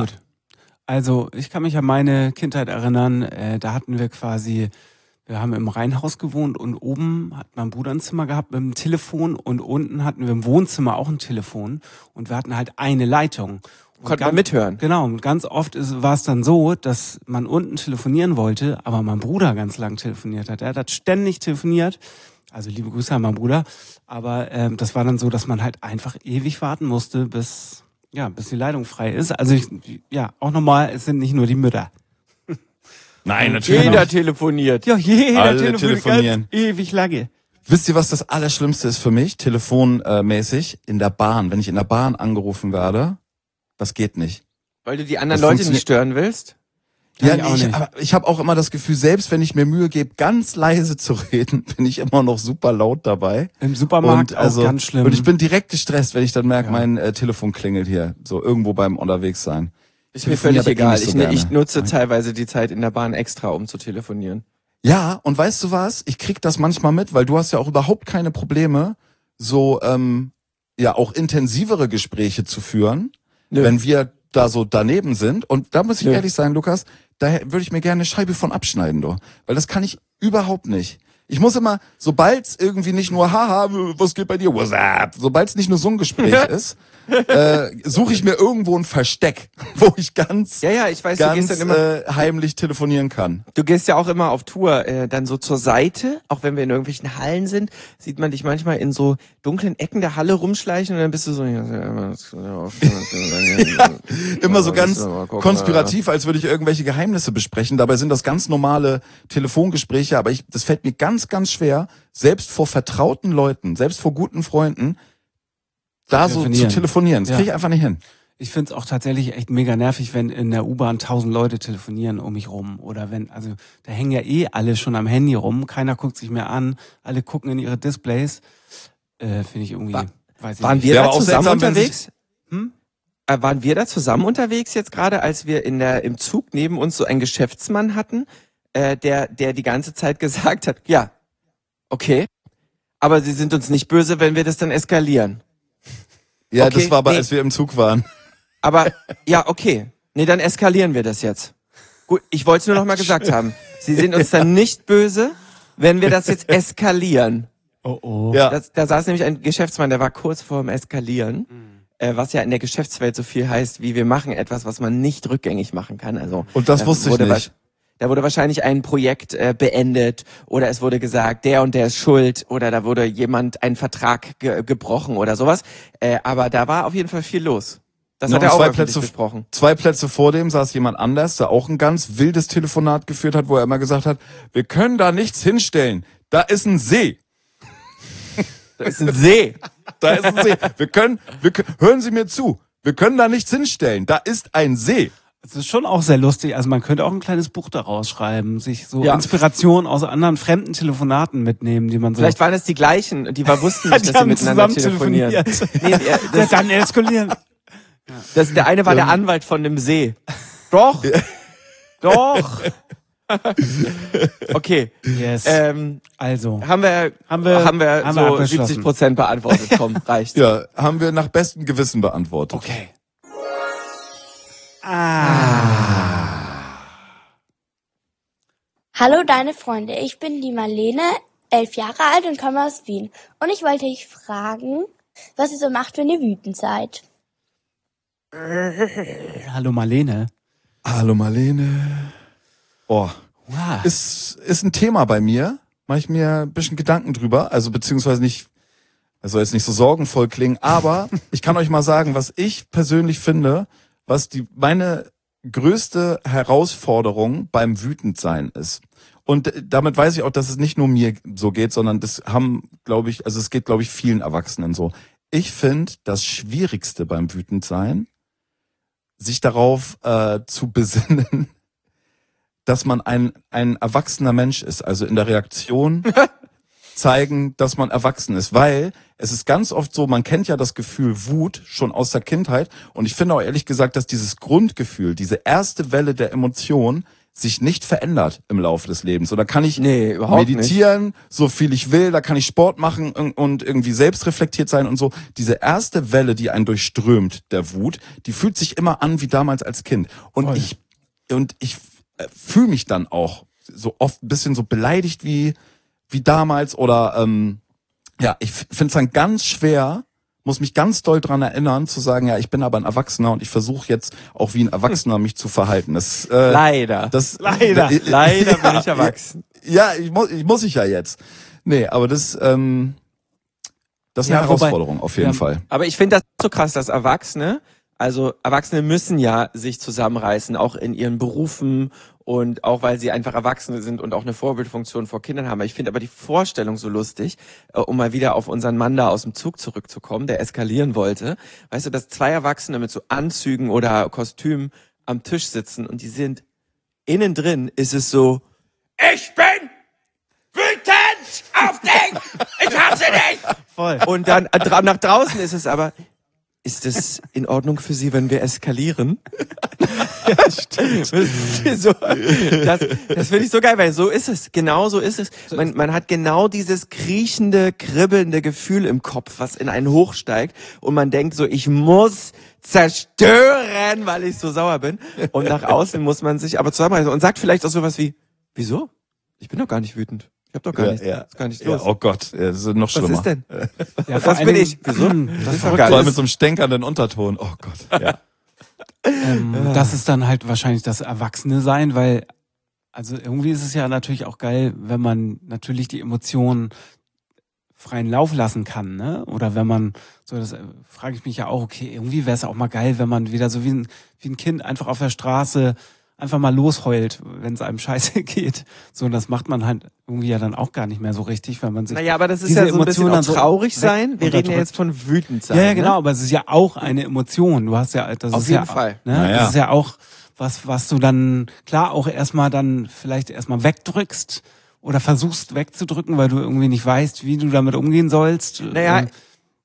Also ich kann mich an meine Kindheit erinnern, äh, da hatten wir quasi, wir haben im Reihenhaus gewohnt und oben hat mein Bruder ein Zimmer gehabt mit einem Telefon und unten hatten wir im Wohnzimmer auch ein Telefon und wir hatten halt eine Leitung. Und
Konnte man
ganz-
mithören.
Genau, und ganz oft ist, war es dann so, dass man unten telefonieren wollte, aber mein Bruder ganz lang telefoniert hat. Er hat ständig telefoniert, also liebe Grüße an meinen Bruder, aber ähm, das war dann so, dass man halt einfach ewig warten musste, bis... Ja, bis die Leitung frei ist. Also ich, ja, auch nochmal, es sind nicht nur die Mütter.
Nein,
Jeder telefoniert.
Ja, jeder
Alle
telefoniert
telefonieren.
ganz ewig lange.
Wisst ihr, was das Allerschlimmste ist für mich? Telefonmäßig in der Bahn. Wenn ich in der Bahn angerufen werde, das geht nicht.
Weil du die anderen
Das
Leute
funktioniert-
nicht stören willst?
Ja,
ich auch
nee, ich,
nicht.
aber ich habe auch immer das Gefühl, selbst wenn ich mir Mühe gebe, ganz leise zu reden, bin ich immer noch super laut dabei.
Im Supermarkt
Und also,
auch ganz schlimm.
Und ich bin direkt gestresst, wenn ich dann merke,
Ja.
mein äh, Telefon klingelt hier, so irgendwo beim unterwegs sein.
Ist mir
telefoniere
völlig
aber eh
egal.
nicht so
Ich, ne-
gerne.
ich nutze teilweise die Zeit in der Bahn extra, um zu telefonieren.
Ja, und weißt du was? Ich krieg das manchmal mit, weil du hast ja auch überhaupt keine Probleme, so ähm, ja auch intensivere Gespräche zu führen,
Nö.
wenn wir da so daneben sind. Und da muss ich
Nö.
ehrlich sein, Lukas, da würde ich mir gerne eine Scheibe von abschneiden, du. Weil das kann ich überhaupt nicht. Ich muss immer, sobald's irgendwie nicht nur, haha, was geht bei dir, what's up, sobald's nicht nur so ein Gespräch ist, äh, suche ich mir irgendwo ein Versteck, wo ich ganz,
Ja, ja, ich weiß, du
ganz
gehst dann immer,
äh, heimlich telefonieren kann.
du gehst ja auch immer auf Tour, äh, dann so zur Seite, auch wenn wir in irgendwelchen Hallen sind, sieht man dich manchmal in so dunklen Ecken der Halle rumschleichen und dann bist du so,
Immer so ganz konspirativ, als würde ich irgendwelche Geheimnisse besprechen. Dabei sind das ganz normale Telefongespräche, aber ich, das fällt mir ganz, ganz schwer, selbst vor vertrauten Leuten, selbst vor guten Freunden, da so zu
Telefonieren.
telefonieren. Das
Ja.
kriege ich einfach nicht hin.
Ich find's auch tatsächlich echt mega nervig, wenn in der U-Bahn tausend Leute telefonieren um mich rum. Oder wenn, also da hängen ja eh alle schon am Handy rum, keiner guckt sich mehr an, alle gucken in ihre Displays. Äh, Finde ich irgendwie,
War-
weiß ich
Waren
nicht.
wir
Wäre
da
aber auch
zusammen
seltsam, wenn
unterwegs?
Hm?
äh, waren wir da zusammen unterwegs jetzt gerade, als wir in der im Zug neben uns so einen Geschäftsmann hatten, äh, der der die ganze Zeit gesagt hat, ja, okay, aber Sie sind uns nicht böse, wenn wir das dann eskalieren.
Ja,
okay,
das war aber,
nee.
als wir im Zug waren.
Aber ja, okay, nee, dann eskalieren wir das jetzt. Gut, ich wollte es nur noch mal gesagt haben. Sie sind uns dann nicht böse, wenn wir das jetzt eskalieren.
Oh oh.
Ja.
Das, da saß nämlich ein Geschäftsmann, der war kurz vorm Eskalieren, mhm. äh, was ja in der Geschäftswelt so viel heißt, wie wir machen etwas, was man nicht rückgängig machen kann. Also
Und das
da
wusste ich
wurde
nicht.
Da wurde wahrscheinlich ein Projekt äh, beendet oder es wurde gesagt, der und der ist schuld oder da wurde jemand einen Vertrag ge- gebrochen oder sowas. Äh, aber da war auf jeden Fall viel los. Das
Ja,
hat er
und
auch
zwei
öffentlich
Plätze,
besprochen.
zwei Plätze vor dem saß jemand anders, der auch ein ganz wildes Telefonat geführt hat, wo er immer gesagt hat, wir können da nichts hinstellen. Da ist ein See.
Da ist ein See.
Da ist ein See. Wir können, wir können, hören Sie mir zu. Wir können da nichts hinstellen. Da ist ein See.
Es ist schon auch sehr lustig. Also man könnte auch ein kleines Buch daraus schreiben, sich so
Ja.
Inspiration aus anderen fremden Telefonaten mitnehmen, die man so...
Vielleicht waren es die gleichen, die war, wussten nicht,
Die
dass sie
haben
miteinander
zusammen
telefonieren.
telefoniert.
Nee, der,
Ja,
das,
dann eskalieren.
das, der eine war der Anwalt von dem See. Doch. Doch. Okay.
Yes.
Ähm,
Also,
haben wir,
Haben wir-
haben wir
haben wir
so
abgeschlossen.
siebzig Prozent beantwortet. Komm, reicht.
Ja, haben wir nach bestem Gewissen beantwortet.
okay. Ah.
Hallo deine Freunde, ich bin die Marlene, elf Jahre alt und komme aus Wien. Und ich wollte dich fragen, was ihr so macht, wenn ihr wütend seid.
Hallo Marlene.
Hallo Marlene. Oh,
Wow.
ist, ist ein Thema bei mir. Mache ich mir ein bisschen Gedanken drüber. Also beziehungsweise nicht, es soll jetzt nicht so sorgenvoll klingen, aber ich kann euch mal sagen, was ich persönlich finde, was die meine größte Herausforderung beim Wütendsein ist. Und damit weiß ich auch, dass es nicht nur mir so geht, sondern das haben, glaube ich, also es geht, glaube ich, vielen Erwachsenen so. Ich finde, das Schwierigste beim Wütendsein, sich darauf äh, zu besinnen, dass man ein ein erwachsener Mensch ist, also in der Reaktion zeigen, dass man erwachsen ist, weil es ist ganz oft so, man kennt ja das Gefühl Wut schon aus der Kindheit und ich finde auch ehrlich gesagt, dass dieses Grundgefühl, diese erste Welle der Emotion sich nicht verändert im Laufe des Lebens. Und da kann ich
Nee, überhaupt
meditieren, so viel ich will, da kann ich Sport machen und irgendwie selbstreflektiert sein und so. Diese erste Welle, die einen durchströmt, der Wut, die fühlt sich immer an wie damals als Kind. Und
Voll.
ich und ich fühle mich dann auch so oft ein bisschen so beleidigt wie wie damals oder ähm, ja, ich finde es dann ganz schwer, muss mich ganz doll dran erinnern, zu sagen, ja, ich bin aber ein Erwachsener und ich versuche jetzt auch wie ein Erwachsener mich zu verhalten. Das, äh,
Leider.
das,
Leider.
äh,
Leider bin
ja,
ich erwachsen.
Ja, ich muss, ich muss ich ja jetzt. Nee, aber das, ähm, das ist eine
Ja, wobei-
Herausforderung auf jeden
ja,
Fall.
Aber ich finde das so krass, dass Erwachsene, also Erwachsene müssen ja sich zusammenreißen, auch in ihren Berufen und auch weil sie einfach Erwachsene sind und auch eine Vorbildfunktion vor Kindern haben. Ich finde aber die Vorstellung so lustig, äh, um mal wieder auf unseren Mann da aus dem Zug zurückzukommen, der eskalieren wollte. Weißt du, dass zwei Erwachsene mit so Anzügen oder Kostümen am Tisch sitzen und die sind innen drin, ist es so, ich bin wütend auf dich, ich hasse dich.
Voll.
Und dann äh, dra- nach draußen ist es aber, ist es in Ordnung für Sie, wenn wir eskalieren? Ja, stimmt. so, das das finde ich so geil, weil so ist es. Genau so ist es. Man, man hat genau dieses kriechende, kribbelnde Gefühl im Kopf, was in einen hochsteigt. Und man denkt so, ich muss zerstören, weil ich so sauer bin. Und nach außen muss man sich aber zusammenreißen und sagt vielleicht auch sowas wie, wieso? Ich bin doch gar nicht wütend. Ich hab doch gar
Ja,
nichts.
ja.
Ist gar nichts
Ja,
los.
oh Gott, ja, das ist noch
Was
schlimmer.
ist denn?
Ja, vor
das
allen
bin
Dingen-
ich. Wieso?
Hm, Das ist
doch
doch
geil.
Vor allem mit so einem stänkernden Unterton. Oh Gott. Ja.
Ähm, das ist dann halt wahrscheinlich das Erwachsene sein, weil, also irgendwie ist es ja natürlich auch geil, wenn man natürlich die Emotionen freien Lauf lassen kann, ne? Oder wenn man, so das äh, frage ich mich ja auch, okay, irgendwie wäre es auch mal geil, wenn man wieder so wie ein, wie ein Kind einfach auf der Straße einfach mal losheult, wenn es einem scheiße geht. So, und das macht man halt irgendwie ja dann auch gar nicht mehr so richtig, wenn man sich...
Naja, aber das ist
diese
ja so ein bisschen
Emotionen
auch
dann so
traurig
weg-
sein. Wir reden ja
unterdrückt.
jetzt von wütend sein.
Ja, ja, genau,
Ne?
aber es ist ja auch eine Emotion. Du hast ja, das
Auf
ist
jeden
ja,
Fall.
Ne?
Naja.
Das ist ja auch was, was du dann klar auch erstmal dann vielleicht erstmal wegdrückst oder versuchst wegzudrücken, weil du irgendwie nicht weißt, wie du damit umgehen sollst.
Naja,
Und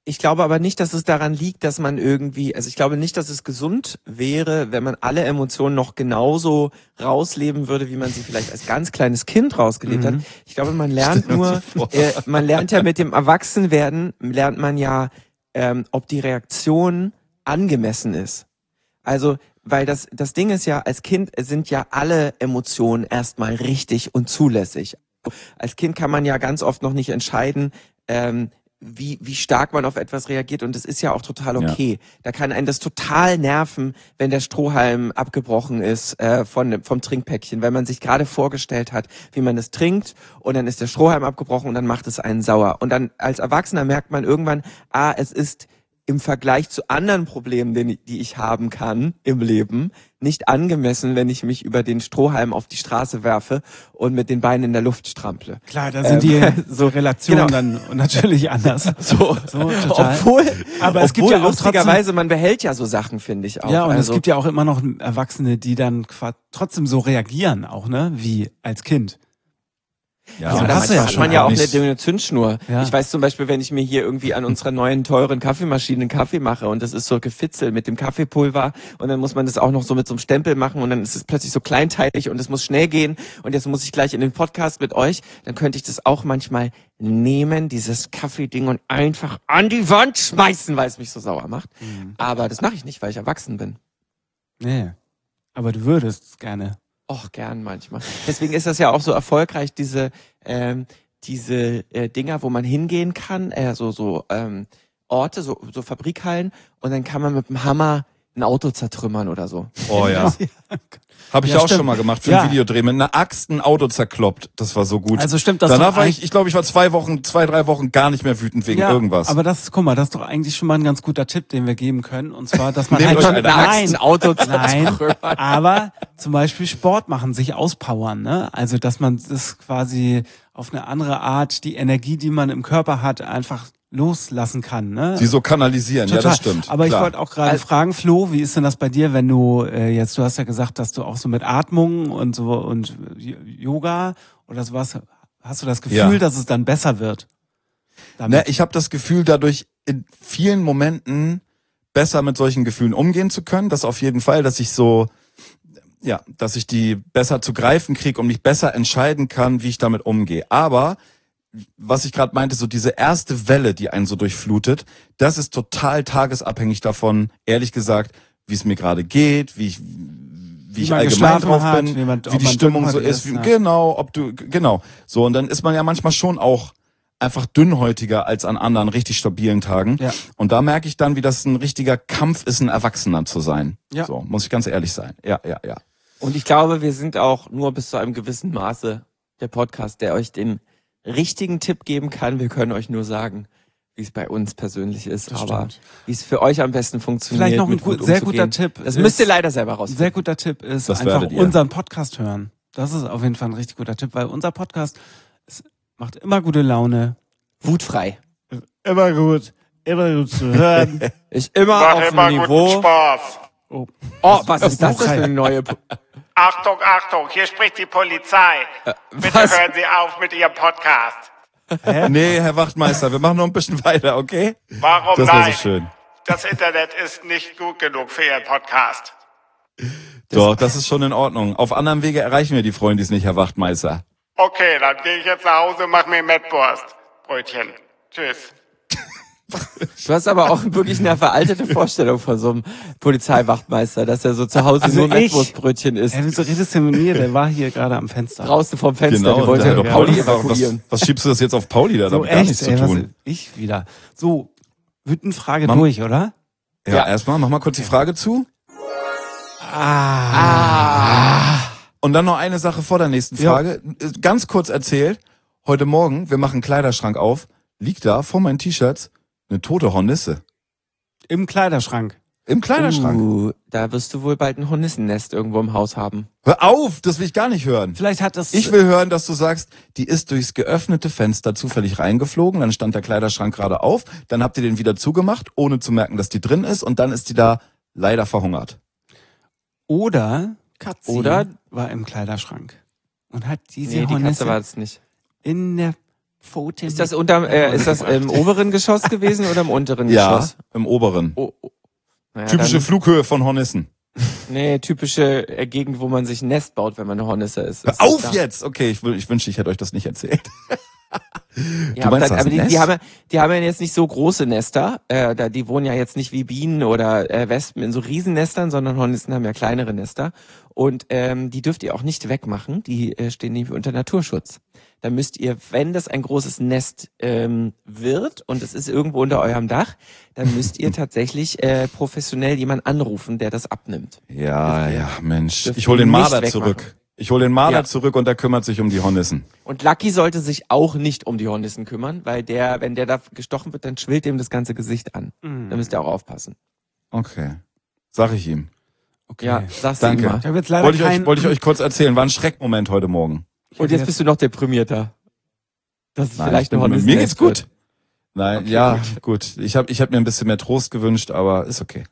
Ich glaube aber nicht, dass es daran liegt, dass man irgendwie, also ich glaube nicht, dass es gesund wäre, wenn man alle Emotionen noch genauso rausleben würde, wie man sie vielleicht als ganz kleines Kind rausgelebt
Mhm.
hat. Ich glaube, man lernt nur, äh, man lernt ja mit dem Erwachsenwerden, lernt man ja, ähm, ob die Reaktion angemessen ist. Also, weil das, das Ding ist ja, als Kind sind ja alle Emotionen erstmal richtig und zulässig. Als Kind kann man ja ganz oft noch nicht entscheiden, ähm, wie, wie stark man auf etwas reagiert, und das ist ja auch total okay. Ja. Da kann einen das total nerven, wenn der Strohhalm abgebrochen ist äh, von, vom Trinkpäckchen, weil man sich gerade vorgestellt hat, wie man es trinkt, und dann ist der Strohhalm abgebrochen und dann macht es einen sauer. Und dann als Erwachsener merkt man irgendwann, ah, es ist im Vergleich zu anderen Problemen, die, die ich haben kann im Leben, nicht angemessen, wenn ich mich über den Strohhalm auf die Straße werfe und mit den Beinen in der Luft strample.
Klar, da sind
ähm,
die so Relationen
genau.
dann natürlich anders.
So,
so total.
Obwohl,
aber es
obwohl
gibt ja auch
lustigerweise, man behält ja so Sachen, finde ich auch.
Ja, und
also,
es gibt ja auch immer noch Erwachsene, die dann trotzdem so reagieren, auch, ne, wie als Kind.
Ja, also da ja hat man ja auch eine, eine Zündschnur. Ja. Ich weiß zum Beispiel, wenn ich mir hier irgendwie an unserer neuen teuren Kaffeemaschine einen Kaffee mache und das ist so Gefitzel mit dem Kaffeepulver und dann muss man das auch noch so mit so einem Stempel machen und dann ist es plötzlich so kleinteilig und es muss schnell gehen und jetzt muss ich gleich in den Podcast mit euch, dann könnte ich das auch manchmal nehmen, dieses Kaffeeding, und einfach an die Wand schmeißen, weil es mich so sauer macht. Mhm. Aber das mache ich nicht, weil ich erwachsen bin.
Nee, aber du würdest gerne.
Och, gern manchmal. Deswegen ist das ja auch so erfolgreich, diese ähm, diese äh, Dinger, wo man hingehen kann, äh, so so ähm, Orte, so so Fabrikhallen, und dann kann man mit dem Hammer ein Auto zertrümmern oder so.
Oh ja. Habe ich
ja,
auch
stimmt.
schon mal gemacht für
ja.
ein Videodreh. Mit einer Axt ein Auto zerkloppt. Das war so gut.
Also stimmt das.
Danach war ich, ich glaube, ich war zwei Wochen, zwei, drei Wochen gar nicht mehr wütend wegen
ja,
irgendwas.
Aber das, guck mal, das ist doch eigentlich schon mal ein ganz guter Tipp, den wir geben können. Und zwar, dass man
Nehmt
halt
euch eine Axt,
nein,
ein Auto
nein, aber zum Beispiel Sport machen, sich auspowern, ne? Also, dass man das quasi auf eine andere Art, die Energie, die man im Körper hat, einfach loslassen kann, ne?
Sie so kanalisieren,
Total.
ja, das stimmt.
Aber
klar.
ich wollte auch gerade also, fragen, Flo, wie ist denn das bei dir, wenn du äh, jetzt, du hast ja gesagt, dass du auch so mit Atmung und so und Yoga oder sowas, hast du das Gefühl,
ja.
dass es dann besser wird?
Ne, ich habe das Gefühl, dadurch in vielen Momenten besser mit solchen Gefühlen umgehen zu können. Das auf jeden Fall, dass ich so, ja, dass ich die besser zu greifen kriege und mich besser entscheiden kann, wie ich damit umgehe. Aber was ich gerade meinte, so diese erste Welle, die einen so durchflutet, das ist total tagesabhängig davon, ehrlich gesagt, wie es mir gerade geht, wie ich wie, wie ich allgemein drauf hat, bin, wie, man, wie die Stimmung so ist, wie, ja. genau, ob du genau. So, und dann ist man ja manchmal schon auch einfach dünnhäutiger als an anderen richtig stabilen Tagen.
Ja.
Und da merke ich dann, wie das ein richtiger Kampf ist, ein Erwachsener zu sein.
Ja.
So, muss ich ganz ehrlich sein. Ja, ja, ja.
Und ich glaube, wir sind auch nur bis zu einem gewissen Maße der Podcast, der euch den richtigen Tipp geben kann. Wir können euch nur sagen, wie es bei uns persönlich ist,
das
aber
stimmt.
wie es für euch am besten funktioniert.
Vielleicht noch ein
gut
sehr guter Tipp.
Das müsst ihr leider selber rausfinden.
Ein sehr guter Tipp ist
das
einfach
ihr.
unseren Podcast hören. Das ist auf jeden Fall ein richtig guter Tipp, weil unser Podcast ist, macht immer gute Laune.
Wutfrei.
Immer gut. Immer gut zu hören.
Ist immer
Mach
auf
immer
dem
guten
Niveau.
Spaß.
Oh, oh was ist das denn für eine neue... Po-
Achtung, Achtung, hier spricht die Polizei.
Äh,
Bitte
was?
hören Sie auf mit Ihrem Podcast.
Hä? Nee, Herr Wachtmeister, wir machen noch ein bisschen weiter, okay?
Warum
Das wäre
nein?
so schön.
Das Internet ist nicht gut genug für Ihren Podcast.
Doch, das ist schon in Ordnung. Auf anderem Wege erreichen wir die Freundis nicht, Herr Wachtmeister.
Okay, dann gehe ich jetzt nach Hause und mache mir Mettwurst. Brötchen. Tschüss.
Du hast aber auch wirklich eine veraltete Vorstellung von so einem Polizeiwachtmeister, dass er so zu Hause
Also
nur
ich-
Mettwurstbrötchen isst.
Hey, wieso redest du mit mir? Der war hier gerade am Fenster.
Draußen vom Fenster,
Genau,
der wollte
der
ja
Herr
Pauli
Pauli, was,
evakuieren.
was schiebst du das jetzt auf Pauli? Da
So
hat gar
echt,
nichts
ey,
zu
was,
tun.
ich wieder. So, Wütenfrage
Mam-
durch, oder?
Ja,
Ja.
erstmal, mach mal kurz die Frage zu.
Ah.
Und dann noch eine Sache vor der nächsten
Ja.
Frage. Ganz kurz erzählt, heute Morgen, wir machen einen Kleiderschrank auf, liegt da vor meinen T-Shirts eine tote Hornisse.
Im Kleiderschrank.
Im Kleiderschrank.
Uh, da wirst du wohl bald ein Hornissennest irgendwo im Haus haben.
Hör auf, das will ich gar nicht hören.
Vielleicht hat das...
Ich will hören, dass du sagst, die ist durchs geöffnete Fenster zufällig reingeflogen, dann stand der Kleiderschrank gerade auf, dann habt ihr den wieder zugemacht, ohne zu merken, dass die drin ist, und dann ist die da leider verhungert.
Oder Katze
Oder-
war im Kleiderschrank und hat diese
Nee, die Katze
Hornisse
war es nicht.
in der Pfote.
Ist das unter, äh, ist das im oberen Geschoss gewesen oder im unteren
Ja,
Geschoss?
im oberen.
Oh, oh. Naja,
Typische
dann,
Flughöhe von Hornissen.
nee, typische äh, Gegend, wo man sich ein Nest baut, wenn man eine Hornisse ist.
Hör
ist
auf
da.
jetzt! Okay, ich, wün- ich wünschte, ich hätte euch das nicht erzählt.
Ja,
Du meinst
aber,
das
aber die,
Nest?
die haben ja, die haben ja jetzt nicht so große Nester. Äh, da, die wohnen ja jetzt nicht wie Bienen oder äh, Wespen in so Riesennestern, sondern Hornissen haben ja kleinere Nester. Und ähm, die dürft ihr auch nicht wegmachen. Die äh, stehen nämlich unter Naturschutz. Da müsst ihr, wenn das ein großes Nest ähm, wird und es ist irgendwo unter eurem Dach, dann müsst ihr tatsächlich äh, professionell jemanden anrufen, der das abnimmt.
Ja, ja, Mensch.
Dürft
Ich hole
ihr
den
nicht
Marder
wegmachen.
zurück. Ich hole den Marder
Ja.
zurück und der kümmert sich um die Hornissen.
Und Lucky sollte sich auch nicht um die Hornissen kümmern, weil der, wenn der da gestochen wird, dann schwillt ihm das ganze Gesicht an.
Mhm.
Da müsst ihr auch aufpassen.
Okay. Sag ich ihm.
Okay.
Ja, sagst du
Danke.
ihm mal.
Ich habe jetzt leider
Wollte ich,
kein...
euch, wollte ich euch kurz erzählen. War ein Schreckmoment heute Morgen.
Und jetzt bist du noch deprimierter. Das ist
Nein,
vielleicht
ich
eine
bin-
Hornissen.
Mir geht's gut. Nein,
Okay,
ja, gut. Ich habe ich hab mir ein bisschen mehr Trost gewünscht, aber ist okay.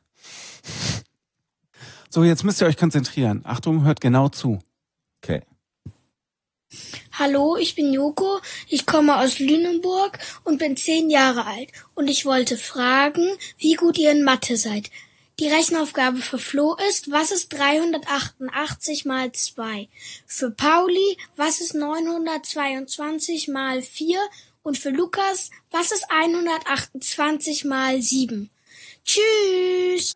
So, jetzt müsst ihr euch konzentrieren. Achtung, hört genau zu.
Okay.
Hallo, ich bin Joko, ich komme aus Lüneburg und bin zehn Jahre alt. Und ich wollte fragen, wie gut ihr in Mathe seid. Die Rechenaufgabe für Flo ist, was ist dreihundertachtundachtzig mal zwei? Für Pauli, was ist neunhundertzweiundzwanzig mal vier? Und für Lukas, was ist hundertachtundzwanzig mal sieben? Tschüss!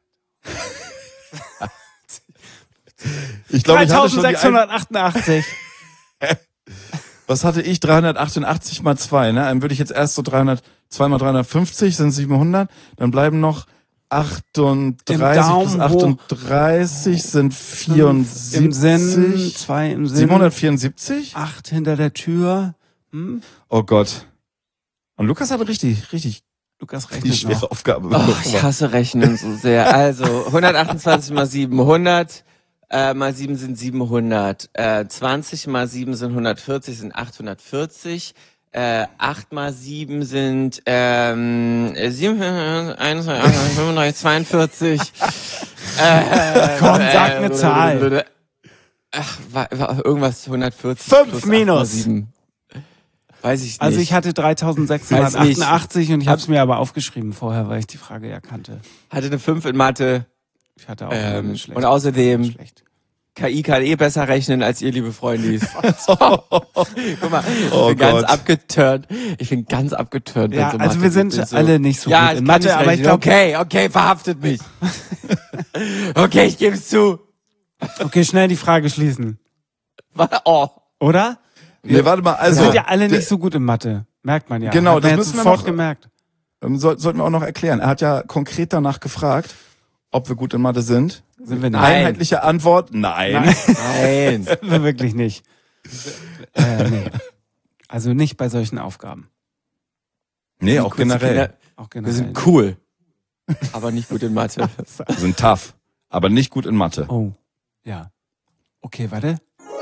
Ich glaube, ich hatte schon die ein,
dreitausendsechshundertachtundachtzig.
was hatte ich? dreihundertachtundachtzig mal zwei, ne? Dann würde ich jetzt erst so dreihundert, zwei mal dreihundertfünfzig sind siebenhundert. Dann bleiben noch achtunddreißig
Daumen
plus
hoch.
achtunddreißig sind vierundsiebzig.
Im Sinn, zwei im Sinn.
siebenhundertvierundsiebzig?
Acht hinter der Tür. Hm?
Oh Gott. Und Lukas hatte richtig, richtig
Lukas
die
rechnet
schwere
noch.
Aufgabe
Oh,
bekommen.
ich hasse Rechnen so sehr. Also hundertachtundzwanzig mal sieben, hundert. Äh, mal sieben sind siebenhundert. Äh, zwanzig mal sieben sind hundertvierzig, sind achthundertvierzig. Äh, acht mal sieben sind ähm, sieben, eins, zwei, fünfunddreißig, zweiundvierzig. äh,
Komm, sag eine Zahl.
Ach, war, war irgendwas hundertvierzig.
Fünf
plus
minus.
acht mal sieben. Weiß ich nicht.
Also ich hatte dreitausendsechshundertachtundachtzig und ich habe es mir aber aufgeschrieben vorher, weil ich die Frage ja kannte.
hatte eine fünf in Mathe.
Ich hatte auch
Ähm,
eine schlechte.
und außerdem
schlecht.
K I kann eh besser rechnen als ihr, liebe Freundis. Guck mal, ich
Oh
bin ganz
Gott.
abgeturnt. Ich bin ganz abgeturnt.
Ja,
wenn so
also
Mathe
wir sind
geht und so.
alle nicht so
ja,
gut
ich
in
kann
Mathe,
nicht
aber ich
rechnen.
glaube,
Okay, okay, verhaftet mich. Okay, ich gebe es zu.
okay, schnell die Frage schließen.
Oh.
Oder?
Nee, warte mal,
Wir
also
sind ja alle
der-
nicht so gut in Mathe. Merkt man ja.
Genau,
Hat man
das
jetzt
müssen wir
sofort
noch-
gemerkt.
ähm, soll, sollten wir auch noch erklären. Er hat ja konkret danach gefragt, ob wir gut in Mathe sind.
Sind wir nicht.
Nein.
Einheitliche Antwort, nein.
Nein.
Nein.
Sind wir wirklich nicht. äh, nee. Also nicht bei solchen Aufgaben.
Nee, auch generell.
Auch
Wir
generell.
sind cool. Aber nicht gut in Mathe.
Wir sind tough, aber nicht gut in Mathe.
Oh, ja. Okay, warte.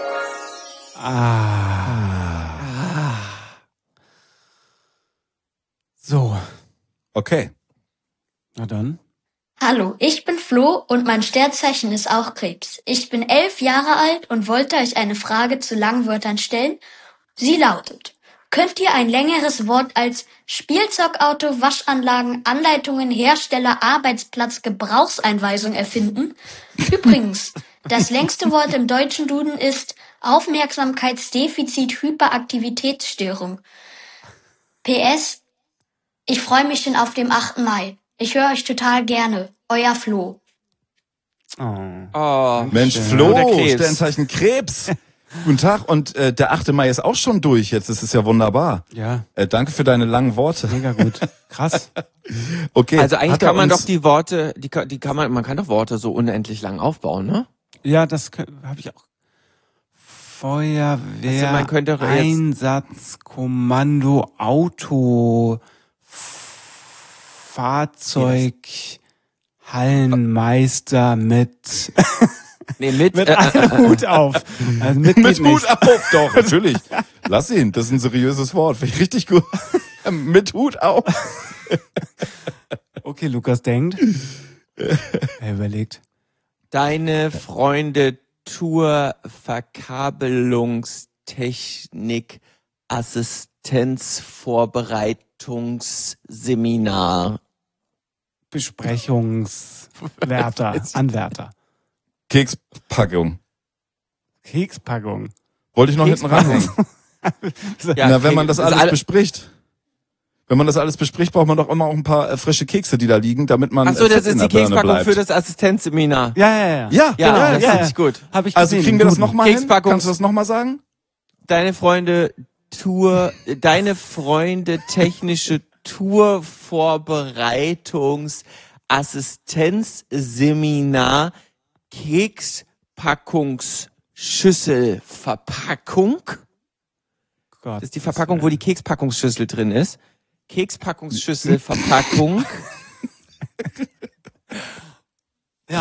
Ah. So,
Okay.
na dann.
Hallo, ich bin Flo und mein Sternzeichen ist auch Krebs. Ich bin elf Jahre alt und wollte euch eine Frage zu Langwörtern stellen. Sie lautet: Könnt ihr ein längeres Wort als Spielzeugauto, Waschanlagen, Anleitungen, Hersteller, Arbeitsplatz, Gebrauchseinweisung erfinden? Übrigens, das längste Wort im deutschen Duden ist Aufmerksamkeitsdefizit Hyperaktivitätsstörung. P S. Ich freue mich schon auf den achten Mai. Ich höre euch total gerne. Euer Flo.
Oh.
Oh.
Mensch,
Schön.
Flo,
Der Krebs.
Sternzeichen Krebs. Guten Tag. Und äh, der achte Mai ist auch schon durch. Jetzt ist es ja wunderbar.
Ja,
Äh, danke für deine langen Worte.
mega gut. Krass.
Okay.
Also eigentlich
hat er
kann man
uns-
doch die Worte, die, kann- die kann man, man kann doch Worte so unendlich lang aufbauen, ne?
Ja, das habe ich auch. Feuerwehr,
Also man könnte doch jetzt-
Einsatz, Kommando, Auto, Fahrzeug, Hallenmeister mit
Nee, mit,
mit
äh,
einem Hut auf. Also mit,
Mit
geht
Hut
nicht.
auf, doch, natürlich. Lass ihn, das ist ein seriöses Wort. Finde ich richtig gut. Mit Hut auf.
Okay, Lukas denkt. Er überlegt.
deine Freunde Tour Verkabelungstechnik Assistent Assistenzvorbereitungsseminar.
Besprechungswärter, Anwärter.
Kekspackung.
Kekspackung.
Wollte ich noch hinten ranhängen.
Ja,
Na, wenn man das
also
alles
alle-
bespricht. Wenn man das alles bespricht, braucht man doch immer auch ein paar äh, frische Kekse, die da liegen, damit man
Ach so,
äh,
das
fit in
ist
der
die
Birne
Kekspackung
bleibt.
für das Assistenzseminar.
Ja, ja, ja.
Ja,
Ja,
genau.
das
ja,
finde
ja.
ich gut.
Hab ich
Also
gesehen,
kriegen
den
wir das
guten.
nochmal hin?
Kekspackung.
Kannst du das nochmal sagen?
Deine Freunde Tour, deine Freunde technische Tourvorbereitungs-Assistenzseminar Kekspackungsschüsselverpackung.
Gott,
Das ist die Verpackung, wo die Kekspackungsschüssel drin ist. Kekspackungsschüsselverpackung.
ja.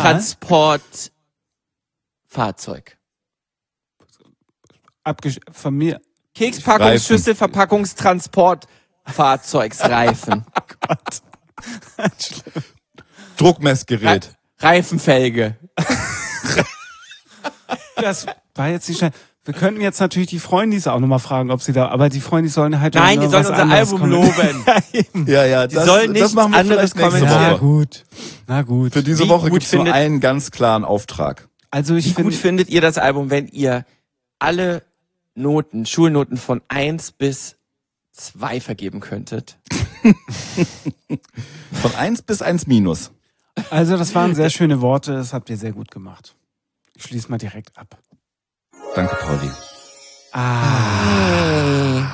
Transportfahrzeug.
Abgesch von mir.
Kekspackungsschüssel, Verpackungstransportfahrzeugsreifen.
Gott.
Druckmessgerät.
Reifenfelge.
Das war jetzt nicht schnell. Wir könnten jetzt natürlich die Freundis auch nochmal fragen, ob sie da, aber die Freundis sollen halt
Nein, die
nur
sollen
was
unser
anderes
Album
kommen-
loben.
Ja, eben.
Ja, ja,
Die
das,
sollen
das
nichts
machen wir
anderes
vielleicht nächste
kommentieren.
Na
Woche.
gut. Na gut.
Für diese
Wie
Woche
gut
gibt's nur
findet-
einen ganz klaren Auftrag.
Also ich
Wie gut
finde,
findet ihr das Album, wenn ihr alle Noten, Schulnoten von eins bis zwei vergeben könntet?
Von eins bis eins minus.
also das waren sehr schöne Worte, das habt ihr sehr gut gemacht. Ich schließe mal direkt ab.
Danke, Pauli.
Ah.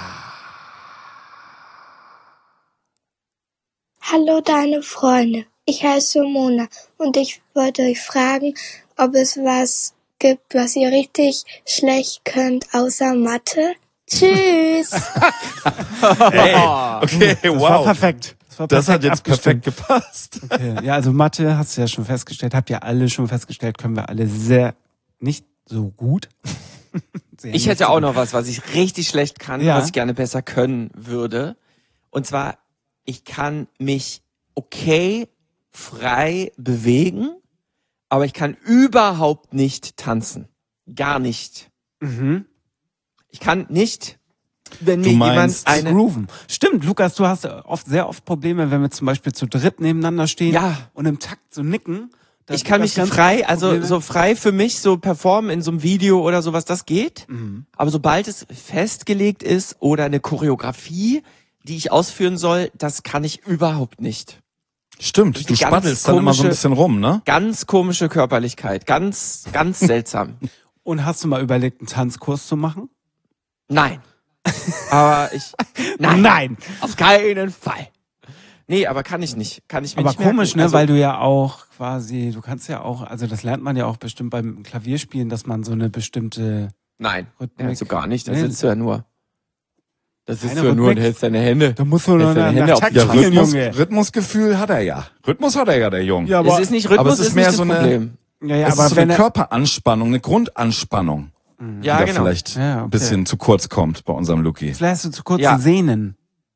Hallo deine Freunde, ich heiße Mona und ich wollte euch fragen, ob es was gibt, was ihr richtig schlecht könnt, außer Mathe. Tschüss!
Hey, okay,
Das war
wow.
perfekt. Das, war
Das hat
perfekt
jetzt
abgestimmt.
perfekt gepasst.
Okay. Ja, also Mathe, hast du ja schon festgestellt, habt ihr alle schon festgestellt, können wir alle sehr, nicht so gut. Sehr
Ich
nicht
hätte
so
auch
gut.
noch was, was ich richtig schlecht kann,
Ja.
was ich gerne besser können würde. Und zwar, ich kann mich okay frei bewegen, aber ich kann überhaupt nicht tanzen. Gar nicht.
Mhm.
Ich kann nicht, wenn
Du
mir
meinst
jemand eine...
Grooven. Stimmt, Lukas, du hast oft sehr oft Probleme, wenn wir zum Beispiel zu dritt nebeneinander stehen
Ja.
und im Takt so nicken. Da
Ich kann
gibt
mich
das ganz
frei,
oft
also
Probleme.
so frei für mich so performen in so einem Video oder sowas, das geht.
Mhm.
Aber sobald es festgelegt ist oder eine Choreografie, die ich ausführen soll, das kann ich überhaupt nicht.
Stimmt, du
Ganz
spattelst dann immer so ein
komische-
bisschen rum, ne?
Ganz komische Körperlichkeit, ganz, ganz seltsam.
Und hast du mal überlegt, einen Tanzkurs zu machen?
Nein. Aber ich, nein,
Nein.
auf keinen Fall. Nee, aber kann ich nicht, kann ich mir
Aber
nicht merken.
komisch, ne?
Also,
Weil du ja auch quasi, du kannst ja auch, also das lernt man ja auch bestimmt beim Klavierspielen, dass man so eine bestimmte
nein,
Rhythmik.
lernst du gar nicht, da
Nee.
sitzt du ja nur. Da sitzt
Keine
du ja nur und
Rhythmik.
hältst deine Hände.
Da musst du
Hältst
noch
deine
nach,
Hände
nach
auf
Takt
die
Ja,
spielen,
Rhythmus,
Junge.
Rhythmusgefühl hat er ja. Rhythmus hat er ja, der Junge.
Ja,
Es
aber,
ist nicht Rhythmus,
aber es ist
ist
mehr
nicht
so
das
eine-
Problem.
ja, ja,
es
aber
ist so
wenn
eine
er,
Körperanspannung, eine Grundanspannung,
Ja,
die da
genau.
vielleicht
Ja, okay.
ein bisschen zu kurz kommt bei unserem Luki.
vielleicht hast du zu kurze
Ja.
Sehnen.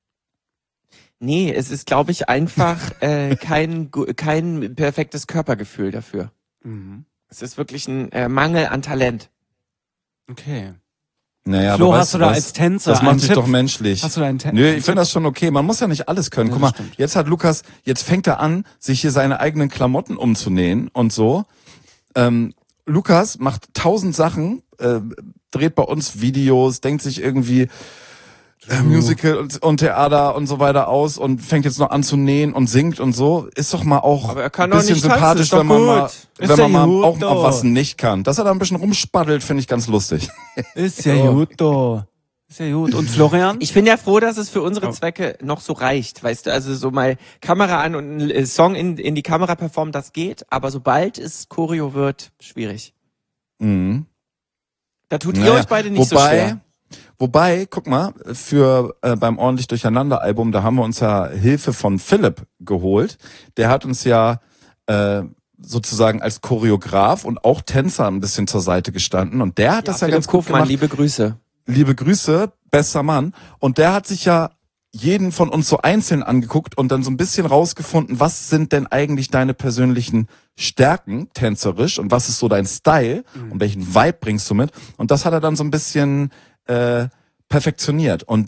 Nee, es ist, glaube ich, einfach äh, kein, gu- kein perfektes Körpergefühl dafür.
Mhm.
Es ist wirklich ein äh, Mangel an Talent.
Okay.
Naja,
Flo,
aber
hast
weißt
du da
was?
als Tänzer
Das
einen
macht dich
Tipp?
doch menschlich.
Hast du da einen Tänzer?
Nö, ich finde das schon okay. Man muss ja nicht alles können.
Ja,
Guck
das
mal,
stimmt.
jetzt hat Lukas, jetzt fängt er an, sich hier seine eigenen Klamotten umzunähen und so. Ähm, Lukas macht tausend Sachen, äh, dreht bei uns Videos, denkt sich irgendwie äh, Musical und, und Theater und so weiter aus und fängt jetzt noch an zu nähen und singt und so. Ist doch mal auch
Aber er kann
ein
doch
bisschen
nicht tanzen,
sympathisch,
ist doch
wenn man
gut.
mal,
Ist
wenn
ja
man mal
gut,
auch
doch.
mal was nicht kann. Dass er da ein bisschen rumspaddelt, finde ich ganz lustig.
Ist ja gut, doch. Ist ja gut. Und Florian?
Ich bin ja froh, dass es für unsere
Oh.
Zwecke noch so reicht, weißt du, also so mal Kamera an und einen äh, Song in, in die Kamera performen, das geht, aber sobald es Choreo wird, schwierig.
Mhm.
Da tut ihr
Naja,
euch beide nicht
wobei,
so schwer.
Wobei, guck mal, für äh, beim ordentlich Durcheinander Album, da haben wir uns ja Hilfe von Philipp geholt. Der hat uns ja äh, sozusagen als Choreograf und auch Tänzer ein bisschen zur Seite gestanden und der hat das ja
Philipp
ganz gut
Kofmann,
gemacht.
liebe Grüße.
Liebe Grüße, bester Mann. Und der hat sich ja jeden von uns so einzeln angeguckt und dann so ein bisschen rausgefunden, was sind denn eigentlich deine persönlichen Stärken tänzerisch und was ist so dein Style und welchen Vibe bringst du mit. Und das hat er dann so ein bisschen äh, perfektioniert. Und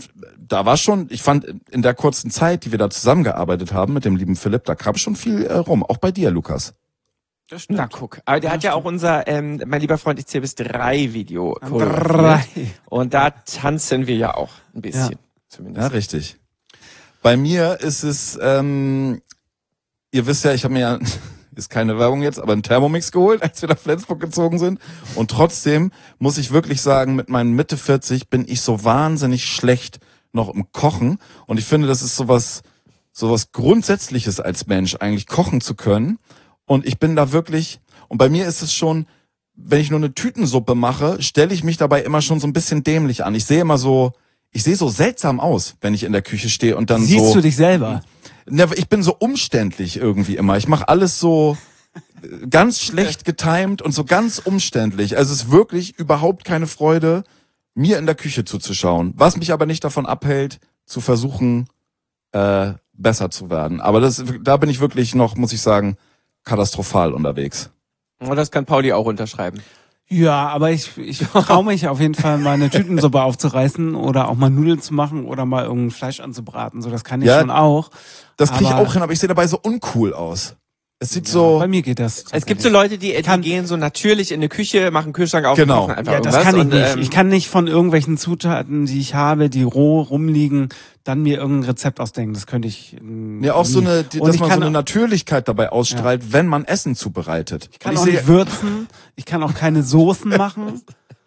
da war schon, ich fand, in der kurzen Zeit, die wir da zusammengearbeitet haben mit dem lieben Philipp, da kam schon viel äh, rum. Auch bei dir, Lukas.
Das stimmt. Na guck, aber der
Ja,
hat ja
stimmt.
auch unser, ähm, mein lieber Freund, ich zähle bis drei Video
Drei.
choreografiert. Und da tanzen wir ja auch ein bisschen,
Ja.
zumindest.
Ja, richtig. Bei mir ist es, ähm, ihr wisst ja, ich habe mir ja, ist keine Werbung jetzt, aber einen Thermomix geholt, als wir nach Flensburg gezogen sind. Und trotzdem muss ich wirklich sagen, mit meinen Mitte vierzig bin ich so wahnsinnig schlecht noch im Kochen. Und ich finde, das ist sowas, sowas Grundsätzliches als Mensch, eigentlich kochen zu können. Und ich bin da wirklich, und bei mir ist es schon, wenn ich nur eine Tütensuppe mache, stelle ich mich dabei immer schon so ein bisschen dämlich an. Ich sehe immer so, ich sehe so seltsam aus, wenn ich in der Küche stehe und dann
Siehst
so.
du dich selber?
Ja, ich bin so umständlich irgendwie immer. Ich mache alles so äh, ganz schlecht getimed und so ganz umständlich. Also es ist wirklich überhaupt keine Freude, mir in der Küche zuzuschauen. Was mich aber nicht davon abhält, zu versuchen, äh, besser zu werden. Aber das, da bin ich wirklich noch, muss ich sagen, katastrophal unterwegs.
Und das kann Pauli auch unterschreiben.
Ja, aber ich, ich traue mich auf jeden Fall mal eine Tütensuppe aufzureißen oder auch mal Nudeln zu machen oder mal irgendein Fleisch anzubraten. So, das kann ich
Ja,
schon auch.
Das kriege ich
Aber-
auch hin, aber ich sehe dabei so uncool aus. Es sieht
Ja,
so...
bei mir geht das.
Es gibt so Leute, die, die
Kann-
gehen so natürlich in eine Küche, machen Kühlschrank auf
Genau.
und kochen einfach
Ja, das
irgendwas.
kann ich
und,
nicht.
ähm,
Ich kann nicht von irgendwelchen Zutaten, die ich habe, die roh rumliegen, dann mir irgendein Rezept ausdenken. Das könnte ich. ähm,
Ja, auch so
nie.
eine, die,
Und
dass
ich
man
kann,
so eine Natürlichkeit dabei ausstrahlt, wenn man Essen zubereitet.
ich kann
Und
auch
sehe-
nicht würzen. Ich kann auch keine Soßen machen.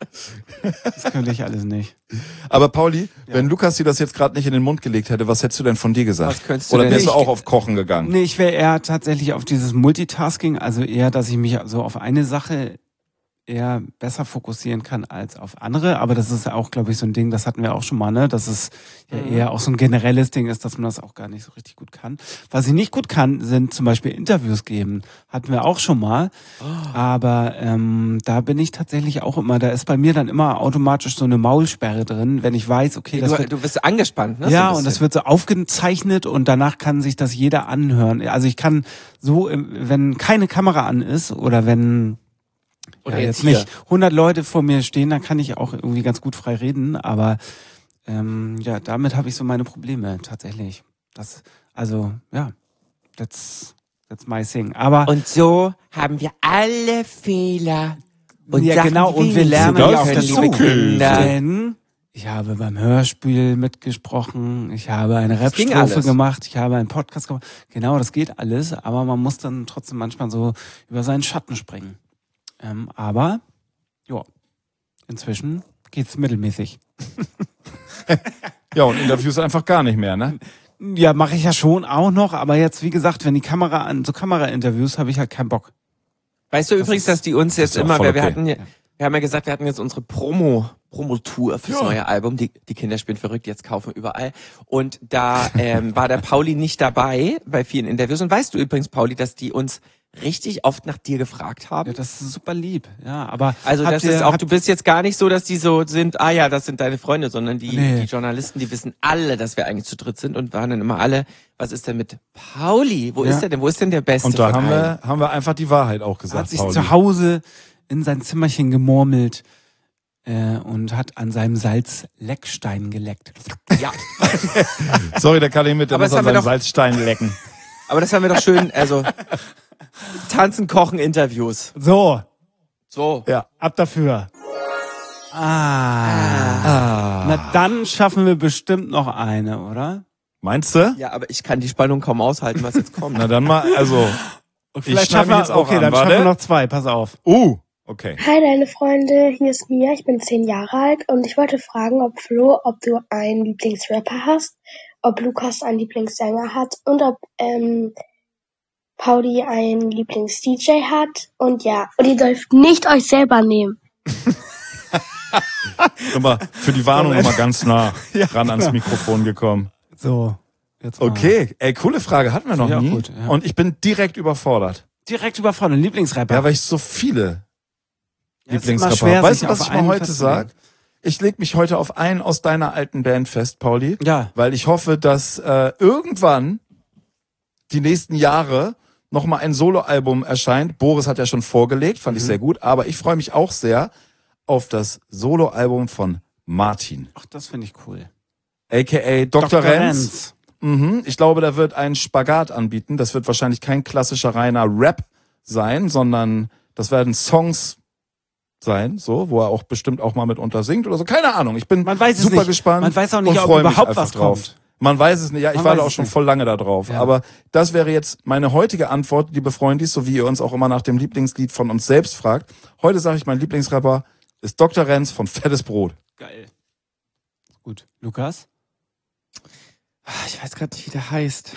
Das könnte ich alles nicht.
Aber Pauli, wenn Lukas dir das jetzt gerade nicht in den Mund gelegt hätte, was hättest du denn von dir gesagt?
Was könntest du
Oder
denn?
wärst du
Ich-
auch auf Kochen gegangen?
Nee, ich wäre eher tatsächlich auf dieses Multitasking, also eher, dass ich mich so auf eine Sache eher besser fokussieren kann als auf andere. Aber das ist ja auch, glaube ich, so ein Ding, das hatten wir auch schon mal, ne? Dass es ja
Mhm.
eher auch so ein generelles Ding ist, dass man das auch gar nicht so richtig gut kann. Was ich nicht gut kann, sind zum Beispiel Interviews geben. Hatten wir auch schon mal. Aber ähm, da bin ich tatsächlich auch immer, da ist bei mir dann immer automatisch so eine Maulsperre drin, wenn ich weiß, okay, das
du,
wird
du bist angespannt, ne?
ja,
so ein
und das
bisschen.
wird so aufgezeichnet und danach kann sich das jeder anhören. Also ich kann so, im- wenn keine Kamera an ist oder wenn
Oder
ja,
jetzt
jetzt
hier.
nicht hundert Leute vor mir stehen, dann kann ich auch irgendwie ganz gut frei reden. Aber ähm, ja, damit habe ich so meine Probleme tatsächlich. Das, also ja, that's that's my thing. Aber
Und so haben wir alle Fehler. Und
ja,
Sachen,
genau,
die
und wir
nicht
lernen
so
ja auch
können,
dazu.
liebe Kinder.
Denn ich habe beim Hörspiel mitgesprochen, ich habe eine
Das ging
Rap-Strophe
alles.
gemacht, ich habe einen Podcast gemacht. Genau, das geht alles, aber man muss dann trotzdem manchmal so über seinen Schatten springen. Ähm, aber, ja, inzwischen geht's mittelmäßig.
Ja, und Interviews einfach gar nicht mehr, ne?
Ja, mache ich ja schon auch noch, aber jetzt, wie gesagt, wenn die Kamera an, so Kamera-Interviews habe ich halt keinen Bock.
Weißt du
Das
übrigens,
ist-
dass die uns jetzt
ist ja auch
immer,
voll
wir, wir
okay.
hatten ja, wir haben ja gesagt, wir hatten jetzt unsere Promo, Promotour fürs
Ja.
neue Album, die, die Kinder spielen verrückt, jetzt kaufen überall. Und da ähm, war der Pauli nicht dabei bei vielen Interviews. Und weißt du übrigens, Pauli, dass die uns richtig oft nach dir gefragt haben?
Ja, das ist super lieb, ja, aber
Also
habt
das
ihr-
ist auch,
habt-
du bist jetzt gar nicht so, dass die so sind, ah ja, das sind deine Freunde, sondern die,
Nee.
die Journalisten, die wissen alle, dass wir eigentlich zu dritt sind und waren dann immer alle, was ist denn mit Pauli? Wo
Ja.
ist der denn? Wo ist denn der Beste
Und da
von
haben
allen?
wir, haben wir einfach die Wahrheit auch
hat
gesagt,
sich
Pauli.
zu Hause in sein Zimmerchen gemurmelt äh, und hat an seinem Salzleckstein geleckt.
Ja,
Sorry, der kann nicht mit, der
Aber
muss
das
an
haben wir
seinen
doch-
Salzstein lecken.
aber das haben wir doch schön, also Tanzen, Kochen, Interviews.
So,
So.
Ja.
ab dafür. Ah.
Ah.
Na, dann schaffen wir bestimmt noch eine, oder?
Meinst du?
Ja, aber ich kann die Spannung kaum aushalten, was jetzt kommt.
Na dann mal, also,
Und
Ich schneide mich jetzt auch
okay,
an,
dann
warte.
schaffen wir noch zwei, pass auf.
uh, okay.
Hi deine Freunde, hier ist Mia, ich bin zehn Jahre alt und ich wollte fragen, ob Flo, ob du einen Lieblingsrapper hast, ob Lukas einen Lieblingssänger hat und ob ähm, Pauli einen Lieblings-D J hat und ja, und ihr dürft nicht euch selber nehmen.
Immer für die Warnung nochmal ganz nah
Ja,
ran ans
genau.
Mikrofon gekommen.
So, jetzt mal.
Okay, ey, coole Frage hatten wir noch
Finde ich auch
nie.
gut, ja.
Und ich bin direkt überfordert.
Direkt überfordert, Lieblingsrapper.
Ja, weil ich so viele
Ja, es ist immer
Lieblingsrapper
schwer,
habe. Weißt
sich
du, was
auf
ich mal
einen
heute
festzulegen.
sag? Ich leg mich heute auf einen aus deiner alten Band fest, Pauli.
Ja.
Weil ich hoffe, dass äh, irgendwann die nächsten Jahre nochmal ein Soloalbum erscheint. Boris hat ja schon vorgelegt, fand ich
Mhm.
sehr gut. Aber ich freue mich auch sehr auf das Soloalbum von Martin.
Ach, das finde ich cool.
a k a. Doktor Renz. Mhm. Ich glaube, der wird einen Spagat anbieten. Das wird wahrscheinlich kein klassischer reiner Rap sein, sondern das werden Songs sein, so, wo er auch bestimmt auch mal mitunter singt oder so. Keine Ahnung. Ich bin
Man weiß es
super
nicht.
gespannt.
Man weiß auch nicht,
und
ob
freu mich
überhaupt
einfach
was
drauf.
kommt.
Man weiß es nicht. Ja, ich
Man
war
weiß
da auch
es
schon
nicht.
voll lange da drauf.
Ja.
Aber das wäre jetzt meine heutige Antwort, liebe Freundis, so wie ihr uns auch immer nach dem Lieblingslied von uns selbst fragt. Heute sage ich, mein Lieblingsrapper ist Doktor Renz von Fettes Brot.
Geil. Gut. Lukas?
Ich weiß gerade nicht, wie der heißt.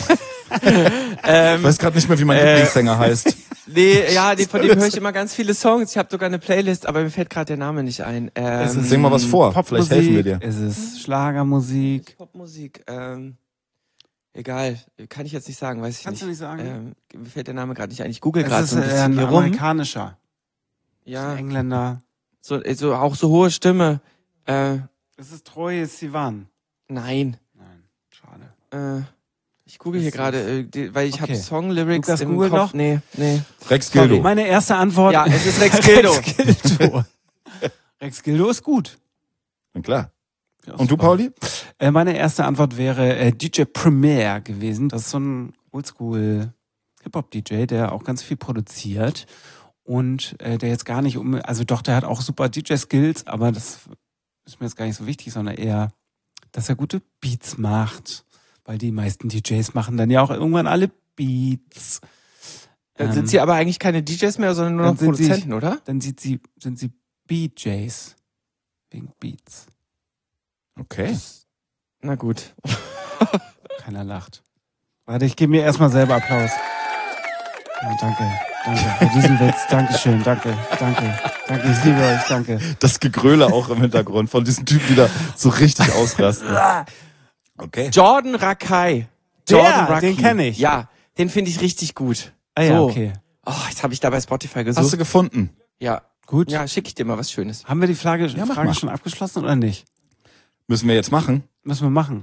ähm, ich weiß gerade nicht mehr, wie mein
äh,
Lieblingssänger heißt.
Nee, ja, nee, von dem höre ich immer ganz viele Songs. Ich habe sogar eine Playlist, aber mir fällt gerade der Name nicht ein. Ähm,
Sing mal was vor, vielleicht helfen wir dir.
Ist es Schlagermusik?
Popmusik, ähm, egal, kann ich jetzt nicht sagen, weiß ich
Kannst
nicht.
du nicht sagen?
Ähm, mir fällt der Name gerade nicht ein. Ich google
Es
gerade
ist
so ein
äh,
bisschen
ein
hier rum.
amerikanischer.
Ja,
Engländer.
so, so auch so hohe Stimme. Äh,
Es ist Troye Sivan.
nein.
Nein, schade.
Äh, ich google hier gerade, äh, die- weil ich
Okay.
habe Song-Lyrics
Lukas,
im
Google
Kopf.
noch?
Nee, nee.
Rex
Sorry.
Gildo.
Meine erste Antwort.
Ja, es ist Rex Gildo.
Rex Gildo. Rex Gildo ist gut.
Na klar.
Ja,
Und du,
super.
Pauli?
Äh, meine erste Antwort wäre äh, D J Premier gewesen. Das ist so ein Oldschool Hip-Hop-D J, der auch ganz viel produziert und äh, der jetzt gar nicht um, also doch, der hat auch super D J-Skills, aber das ist mir jetzt gar nicht so wichtig, sondern eher, dass er gute Beats macht, weil die meisten D Js machen dann ja auch irgendwann alle Beats.
Dann
Ähm,
sind sie aber eigentlich keine D Js mehr, sondern nur
dann
noch
sind sie-
Produzenten, oder?
Dann sind sie, sind sie B Js. Wegen Beats.
Okay.
Na gut.
Keiner lacht. Warte, ich gebe mir erstmal selber Applaus. Ja, danke, danke für diesen Witz. Dankeschön, danke, danke, danke, ich liebe euch, danke.
Das Gegröle auch im Hintergrund von diesen Typen, die da so richtig ausrasten. Okay.
Jordan Rakai.
Der,
Jordan Raki.
den kenn ich.
Ja, den finde ich richtig gut.
Ah ja,
so.
okay.
Oh, jetzt habe ich da bei Spotify gesucht.
Hast du gefunden?
ja,
Gut.
ja, schicke ich dir mal was Schönes.
Haben wir die Frage,
Ja, mach
Frage
mal.
schon abgeschlossen oder nicht?
Müssen wir jetzt machen?
Müssen wir machen.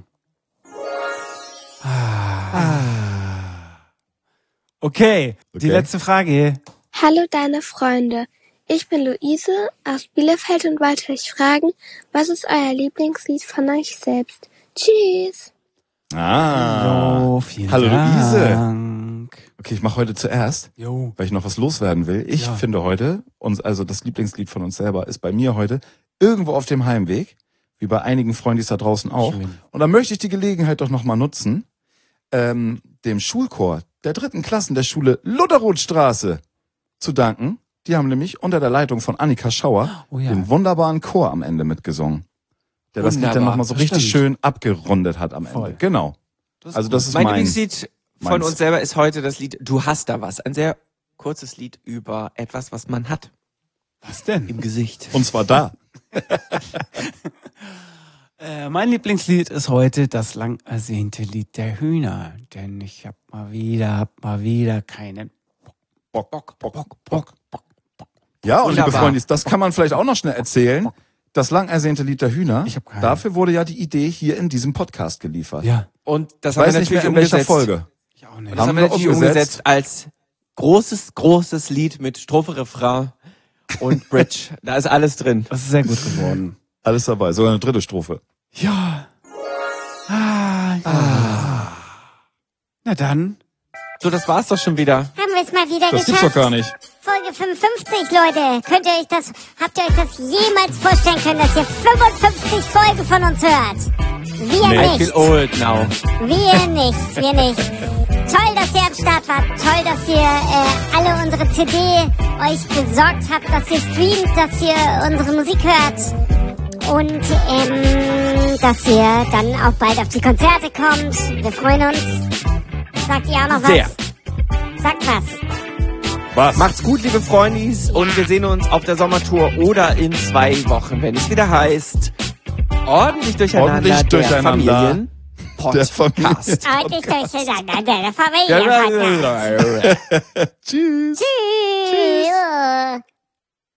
Ah. Okay, die
Okay.
letzte Frage.
Hallo deine Freunde. Ich bin Luise aus Bielefeld und wollte euch fragen, was ist euer Lieblingslied von euch selbst? Tschüss.
Ah.
Jo, vielen
Hallo, Luise.
Dank.
Okay, ich mache heute zuerst,
Jo.
weil ich noch was loswerden will. Ich
Ja.
finde heute, uns, also das Lieblingslied von uns selber ist bei mir heute irgendwo auf dem Heimweg, wie bei einigen Freundis da draußen auch.
Schön.
Und da möchte ich die Gelegenheit doch nochmal nutzen, ähm, dem Schulchor der dritten Klassen der Schule Lutherrothstraße zu danken. Die haben nämlich unter der Leitung von Annika Schauer
Oh ja.
den wunderbaren Chor am Ende mitgesungen. Der das Lied dann
Wunderbar,
nochmal so
das
richtig
stimmt.
schön abgerundet hat am
Voll.
Ende. Genau.
Das
Also das ist
Mein
mein...
Lieblingslied von
meins.
uns selber ist heute das Lied Du hast da was. Ein sehr kurzes Lied über etwas, was man hat
Was denn?
im Gesicht.
Und zwar da.
Äh, mein Lieblingslied ist heute das lang ersehnte Lied der Hühner. Denn ich hab mal wieder, hab mal wieder keinen
Bock, Bock, Bock, Bock, Bock, Bock. Ja, und liebe
Wunderbar.
Freundis, das kann man vielleicht auch noch schnell erzählen. Das lang ersehnte Lied der Hühner.
Ich hab keinen.
Dafür wurde ja die Idee hier in diesem Podcast geliefert.
Ja,
Und das
Ich
haben
weiß
wir
nicht mehr
natürlich
in welcher
umgesetzt.
Folge.
ich auch nicht.
Und das haben,
Haben
wir
wir
natürlich
umgesetzt.
umgesetzt als großes, großes Lied mit Strophe, Refrain und Bridge. Da ist alles drin.
Das ist sehr gut geworden.
Alles dabei, sogar eine dritte Strophe.
Ja. Ah, ja. Na dann.
So, das war's doch schon wieder.
Haben wir es mal wieder
Das gibt's doch gar nicht.
Folge fünfundfünfzig, Leute. Könnt ihr euch das, habt ihr euch das jemals vorstellen können, dass ihr fünfundfünfzig Folgen von uns hört? Wir
I
nicht.
feel old now.
Wir nicht, wir nicht. Toll, dass ihr am Start wart. Toll, dass ihr äh, alle unsere C D euch besorgt habt, dass ihr streamt, dass ihr unsere Musik hört. Und ähm, dass ihr dann auch bald auf die Konzerte kommt. Wir freuen uns. Sagt ihr auch noch was?
Sehr.
Sagt was.
Was?
Macht's gut, liebe Freundis. Und wir sehen uns auf der Sommertour oder in zwei Wochen, wenn es wieder heißt Ordentlich durcheinander,
Ordentlich
der
durcheinander.
Familien
Der Familien-
Podcast.
Ordentlich durcheinander, der Familienpodcast.
Tschüss.
Tschüss.